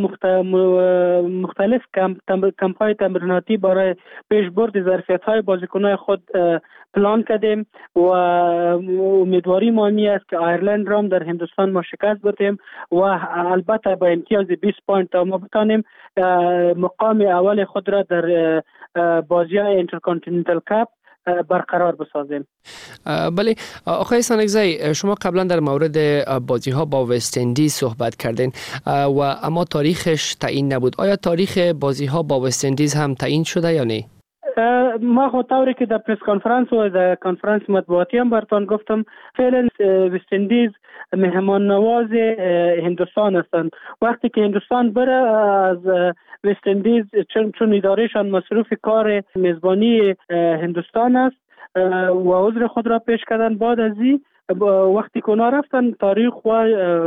مختلف کمپ‌های تمریناتی برای پیشبرد ظرفیت‌های بازیکن‌های خود پلان کردیم و امیدواری ما می است که ایرلند را در هندوستان ما شکست بدیم و البته با امتیاز بیست پوینت تا ما بتانیم مقام اول خود را در بازی‌های اینترکانتیننتال کاپ برقرار بسازیم. بله آقای استانکزی، شما قبلا در مورد بازی ها با وست اندیز صحبت کردین و اما تاریخش تعیین نبود. آیا تاریخ بازی ها با وست اندیز هم تعیین شده یا نه؟ ما خود طوری که در پرس کانفرانس و در کانفرانس مطبوعاتی هم براتون گفتم، فعلا وست اندیز مهمان نواز هندوستان هستند. وقتی که هندوستان بره از وست اندیز، چون چون ادارهشان مصروف کار میزبانی هندوستان است و عذر خود را پیش کردن، بعد از این وقتی که اونا رفتن تاریخ و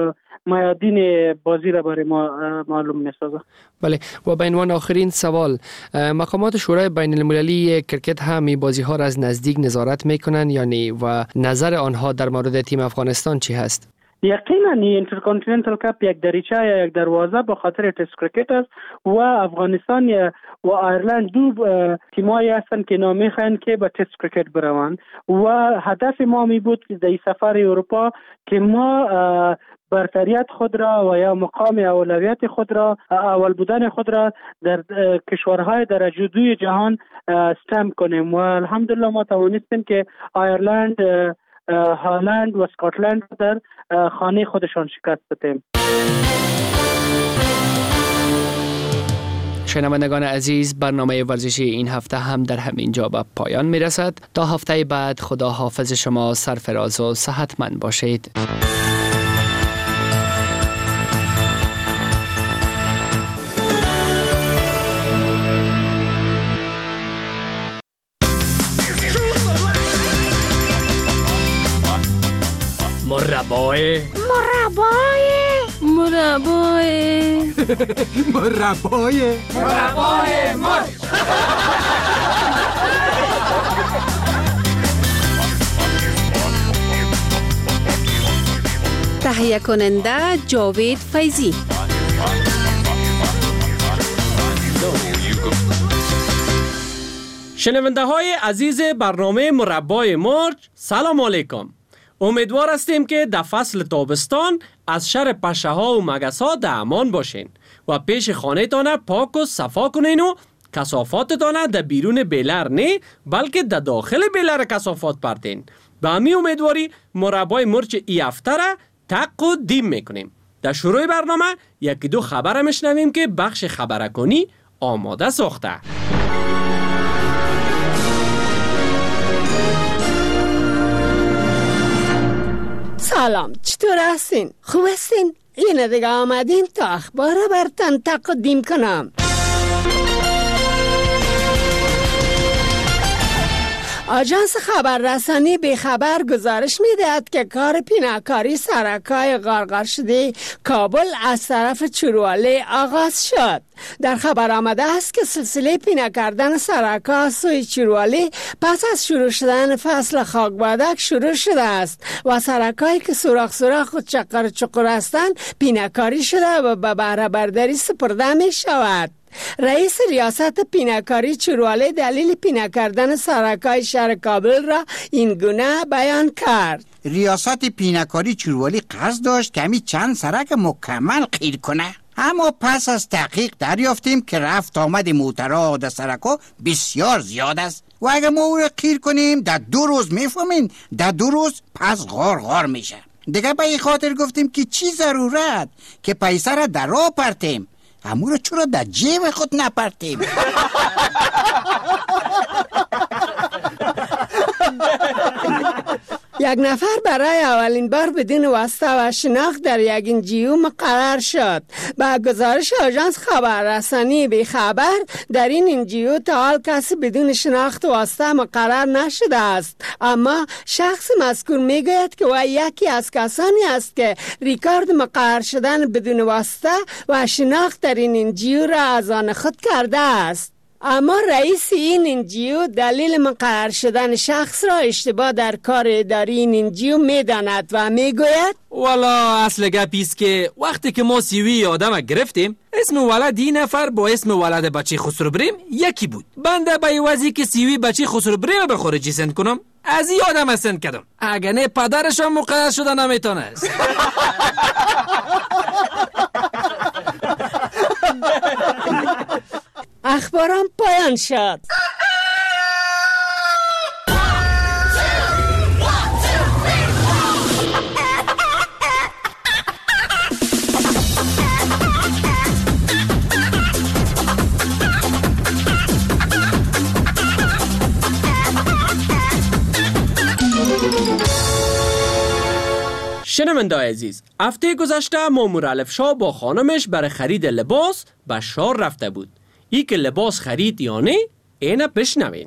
میادین بازی را برای ما معلوم می‌سازه. بله، و به عنوان آخرین سوال، مقامات شورای بین المللی کرکت هم بازی ها را از نزدیک نظارت میکنن یا نه و نظر آنها در مورد تیم افغانستان چی هست؟ یقینا اینترکانتیننتال کاپ یک دریچه یا یک دروازه به خاطر تست کرکت است و افغانستان و ایرلند دو تیمایی هستند که نامیخواهند که به تست کرکت بروند و هدف ما می بود در سفر اروپا که ما برتریت خود را و یا مقام اولویت خود را، اول بودن خود را در کشورهای درجه دوی جهان استم کنیم و الحمدلله ما توانستیم که ایرلند، هالند و اسکاتلند در خانه خودشان شکست بدیم. شنوندگان عزیز، برنامه ورزشی این هفته هم در همین جا به پایان می رسد. تا هفته بعد خدا حافظ شما سرفراز و صحتمند باشید. مربای مربای مربای مربای مربای مر تهیه کننده جاوید فیضی. شنونده های عزیز برنامه مربای مرج، سلام علیکم. امیدوار هستیم که در فصل تابستان از شر پشه ها و مگس ها در امان باشین و پیش خانه تانه پاک و صفا کنین و کثافات تانه در بیرون بیلر نه بلکه در داخل بیلر کثافات پرتین. به همی امیدواری مربای مرچ ای هفته را تق و دیم میکنیم. در شروع برنامه یکی دو خبر میشنویم که بخش خبرکنی آماده ساخته. سلام، چطور هستین؟ خوب هستین؟ اینه دیگه آمدیم تا اخبار برتن تقدیم کنم. آژانس خبررسانی به خبر گزارش می‌دهد که کار پیناکاری سرکای غارغار شده کابل از طرف چرواله آغاز شد. در خبر آمده است که سلسله پینه کردن سرکا سوی چرواله پس از شروع شدن فصل خاکبادک شروع شده است و سرکایی که سوراخ سوراخ و چقر چقر هستند پینه‌کاری شده و به بهره برداری سپرده می شود. رئیس ریاست پینه‌کاری چرواله دلیل پینه کردن سرکای شهر کابل را این گونه بیان کرد. ریاست پینه‌کاری چرواله قصد داشت کمی چند سرک مکمل خیر کنه، اما پس از تحقیق دریافتیم که رفت آمد موترها در سرکا بسیار زیاد است و اگر ما او را خیر کنیم در دو روز میفهمین در دو روز پس غار غار میشه. دیگه به این خاطر گفتیم که چی ضرورت که پیسه را در راه پرتیم، همو را چرا در جیب خود نپرتیم؟ یک نفر برای اولین بار بدون واسطه و شناخت در یک انجیو مقرر شد. با گزارش آژانس خبررسانی به خبر در این انجیو تا حال کسی بدون شناخت و واسطه مقرر نشده است، اما شخص مذکور میگوید که او یکی از کسانی است که ریکارد مقرر شدن بدون واسطه و شناخت در این انجیو را از آن خود کرده است. اما رئیس این انجیو دلیل مقرر شدن شخص را اشتباه در کار اداری این انجیو میداند و میگوید والا اصل گپیست که وقتی که ما سیوی آدم گرفتیم اسم ولد این نفر با اسم ولد بچه خسرو بریم یکی بود. بنده به عوضی که سیوی بچه خسرو بریم به خارجی سند کنم از این آدم سند کردم، اگر نه پدرش هم مقرر شده نمیتونه است. اخبارم پایان شد. شنونده‌های عزیز، هفته گذشته مامور الفشا با خانمش برای خرید لباس به شهر رفته بود. ای که لباس خرید یا نه اینه بشنوین.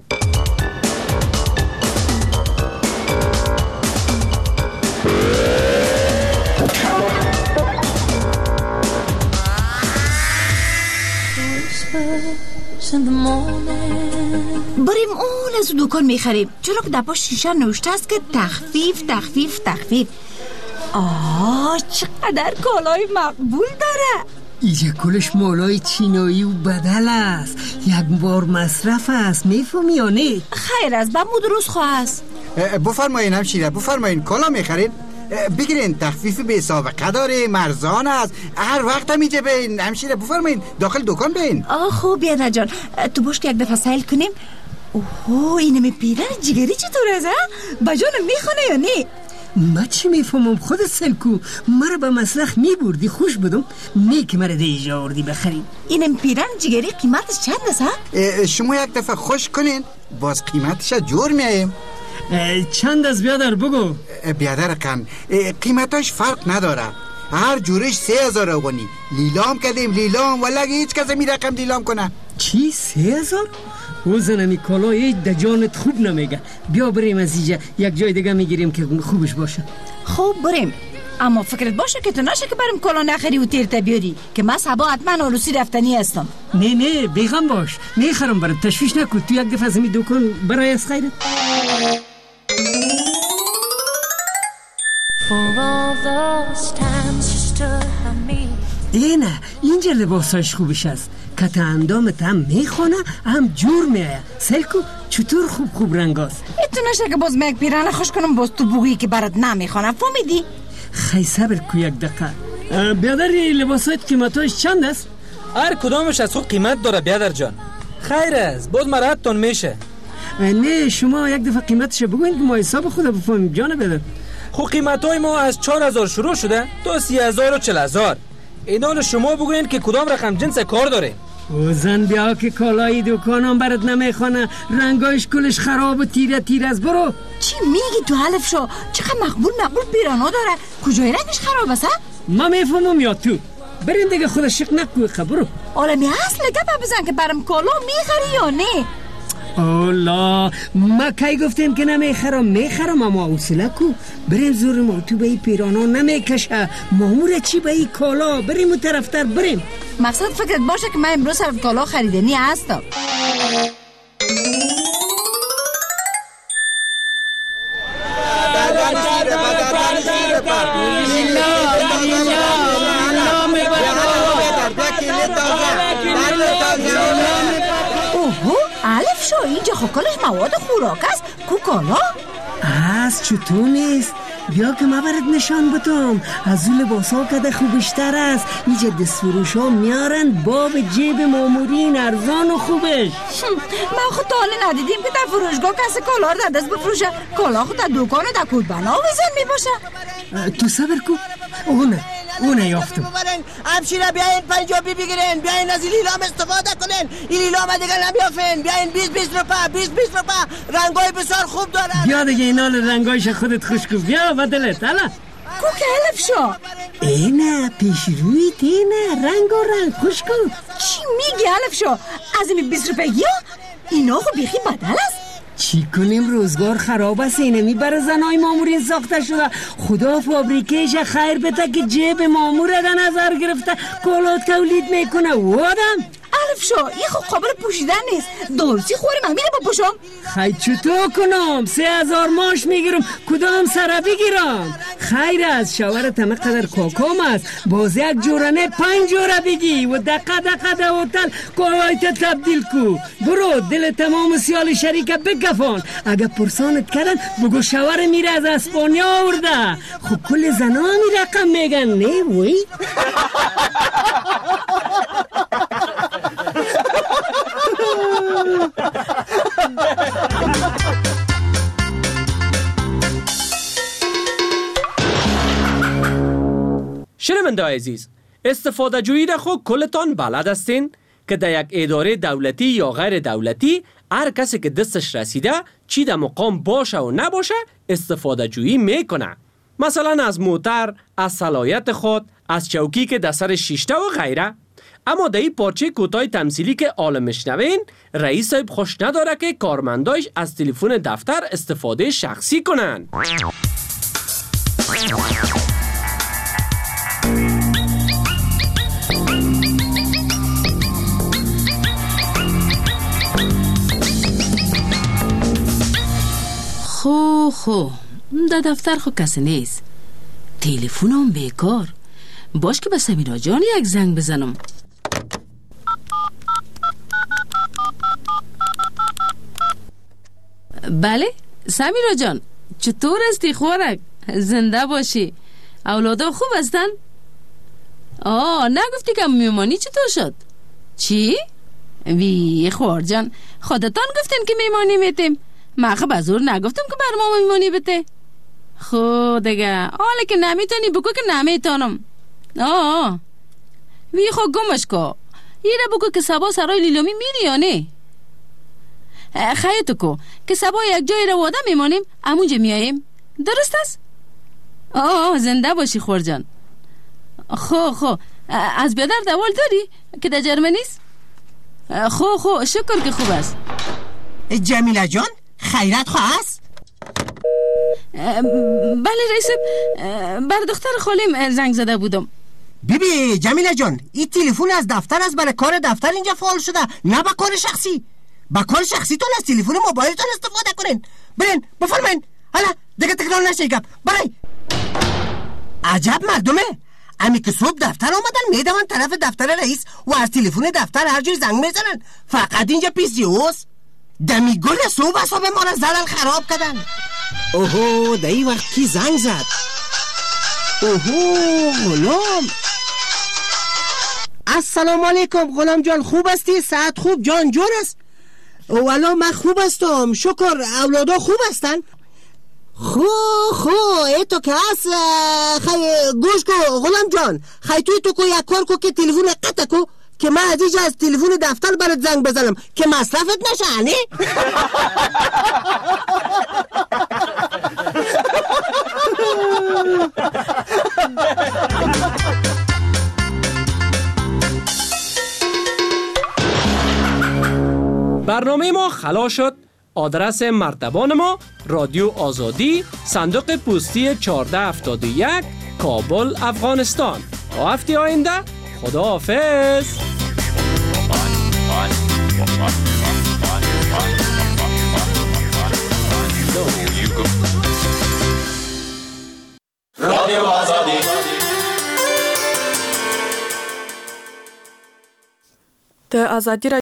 بریم اون از دکان میخریم، چرا که دپا شیشه نوشته است که تخفیف تخفیف تخفیف. آه چقدر کالای مقبول داره. ایجا کلش مالای چینایی و بدل است، یک بار مصرف است، میفهمی یا نه؟ خیر است، به مو درست خواست. بفرمایین همشیره، بفرمایین کالا میخرید بگیرین، تخفیف به سابقه داره، مرزان است، هر وقت هم اینجا بین همشیره، بفرمایین داخل دکان بین. آه خوب بیادر جان، تو باش که یک دفعه سیل کنیم. اوه اینمی پیرن جگری چطور است؟ بجانم میخونه یا نه؟ ما چی میفهمم خودت سلکو، مرا به مسلخ میبردی خوش بدم می که مرا دیجا آوردی بخریم. اینم پیرن جگری قیمتش چند است؟ شما یک دفعه خوش کنین باز قیمتش جور میاییم. چند از بیادر بگو. بیادر کن قیمتاش فرق نداره، هر جورش سه هزار افغانی. لیلام کردیم لیلام، ولی هیچ کسی می رقم لیلام کنه. چی سه هزار؟ او زنمی کالای در جانت خوب نمیگه. بیا بریم از اینجا یک جای دیگه میگیریم که خوبش باشه. خوب بریم، اما فکرت باشه که تو نشه که بریم کالا نخری و تیرته بیاری که من صبا حتما آلوسی رفتنی هستم. نه نه بیغم باش، میخرم برات، تشویش نکن. تو یک دفعه از می دکان برای از خیرت. اینه اینجا لباساش خوبش است، کت اندامت هم میخونه هم جور میایه. سلکو چطور خوب خوب رنگاست. تو نشه که باز میک پیرانه خوش کنم باز تو بگویی که برات نمیخونه، فهمیدی؟ خیلی صبر کو یک دقیقه. بیادر لباسات قیمتاش چند است؟ هر کدامش از خود قیمت داره بیادر جان. خیر است، باز مراتون میشه. نه شما یک دفعه قیمتش بگوین که ما حساب خود بفهمیم جان بیادر. خب قیمتای ما از چهار هزار شروع شده تا سی هزار و چل هزار. اینان شما بگوین که کدام رقم جنس کار داره. او زن بیا که کالای دکانم برات نمیخونه، رنگایش کلش خراب و تیره تیره از. برو. چی میگی تو حلف شو؟ چقدر مقبول مقبول پیرانا داره، کجای رنگش خراب است؟ ما میفهمم یا تو؟ بریم دیگه خدا شک نکوی. برو. آره می اصل گپ بزن که برام کالا میخری یا نه؟ اولا ما کی گفتیم که نمیخرم؟ میخرم اما حوصله کو. بریم زور ما تو به این پیرانا نمیکشه. مامور چی به این کالا؟ بریم اون طرفتر بریم. مقصد فکرت باشه که من امروز سر کالا خریدنی هستم. اوهو الف شو، اینجا خوکلش مواد خوراک است. کو کالا؟ از چطور نیست؟ بیا که ما برات نشان بدم. از اون لباسا کده خوبشتر است. اینجا دستفروش ها میارن باب جیب مامورین ارزان و خوبش. ما خود تا حالا ندیدیم که در فروشگاه کسی کالا رو در دست بفروشه. کالا خود در دوکان در کود بنا ویزن میباشه. تو صبر کو. اونه اونه یافتم. همشیره بیاین پنجابی بگیرین، بیاین از این لیلام استفاده کنین. این لیلام دیگه نمیافین. بیاین بیست بیست روپا بیست بیست روپا. رنگای بسیار خوب داره. بیا دیگه اینا رنگایش خودت خوش کو. بیا بدلت حالا. کو که الف شو؟ اینه پیش روی تینه رنگ و رنگ خوش کو. چی میگی الف شو؟ از این بیست روپایی ها؟ اینا خو بیخی بدل است. چی کنیم؟ روزگار خراب است. اینه میبره زنای مامورین ساخته شده. خدا فابریکیش خیر بده که جیب مامور در نظر گرفته کالا تولید میکنه. وادم الف شو این خب قابل پوشیدن نیست. دارسی خوری من میره بپوشم. خیلی چطور کنم؟ سه هزار ماش میگیرم. کدام سره بگیرم؟ خیر از شوهر تمه قدر کاکام است. باز یک جورانه پنج جوره بگی و دقه دقه ده هتل کالایت تبدیل کو. برو دل تمام سیال شریکه بکفان. اگه پرسانت کردن بگو شوهر میره از اسپانیا آورده. خب کل زنا می رقم میگن نه وی؟ شنونده عزیز، استفاده جویی را خود کلتان بلد هستین که در یک اداره دولتی یا غیر دولتی هر کسی که دستش رسیده چی در مقام باشه و نباشه استفاده جویی میکنه. مثلا از موتر، از صلاحیت خود، از چوکی که در سر شیشته و غیره. اما در این پارچه کوتاه تمثیلی که آل میشنوین، رئیس صاحب خوش نداره که کارمندایش از تلفن دفتر استفاده شخصی کنن. خو خو در دفتر خو کسی نیست. تلفنم بیکار. باش که به سمیرا جان یک زنگ بزنم. بله سمیرا جان، چطور هستی خورک؟ زنده باشی. اولادا خوب هستن؟ آه نگفتی که میمانی چطور شد؟ چی؟ وی خور جان، خودتان گفتین که میمانی میتیم. ما خب از اون نگفتم که بر ما میمانی بته. خود دیگه حالا که نمیتونی بگو که نمیتونم. آه وی خود گمش کو. یه را بگو که سبا سرای لیلامی میری یا نه؟ خیلی کو که سبا یک جای رو واده میمانیم امونجا میاییم. درست است؟ آه زنده باشی خورجان. خو خو از بیادر دوال داری که در جرمنی است؟ خو خو شکر که خوب است. جمیله جان خیرت خواه است؟ بله رئیس، بر دختر خالیم زنگ زده بودم. بیبی جمیله جان این تلفن از دفتر است، برای کار دفتر اینجا فعال شده، نه با کار شخصی. با کار شخصی تون از تلفن موبایلتون استفاده کنین. برین بفرمایین. حالا دیگه تکرار نشه گپ. برای عجب مردمه. امی که صبح دفتر آمدن میدون طرف دفتر رئیس و از تلفن دفتر هر جای زنگ میزنن. فقط اینجا پیسیوس دمی گل صبح حساب ما را زدن خراب کردن. اوهو در این وقت کی زنگ زد؟ اوهو غلام. السلام علیکم غلام جان، خوب هستی؟ ساعت خوب جان جور است؟ والا من خوب هستم شکر. اولادا خوب هستن؟ خو خو ای تو که هست خی گوش کو غلام جان. خی توی تو کو یک کار کو که تلفون قطع کو که من از اینجا از تلفن دفتر برات زنگ بزنم که مصرفت نشه. نه برنامه ما خلاص شد. آدرس مرتبان ما رادیو آزادی، صندوق پستی چهارده هفتاد و یک، کابل، افغانستان. تا هفته آینده خدا حافظ. رادیو آزادی. د آزادی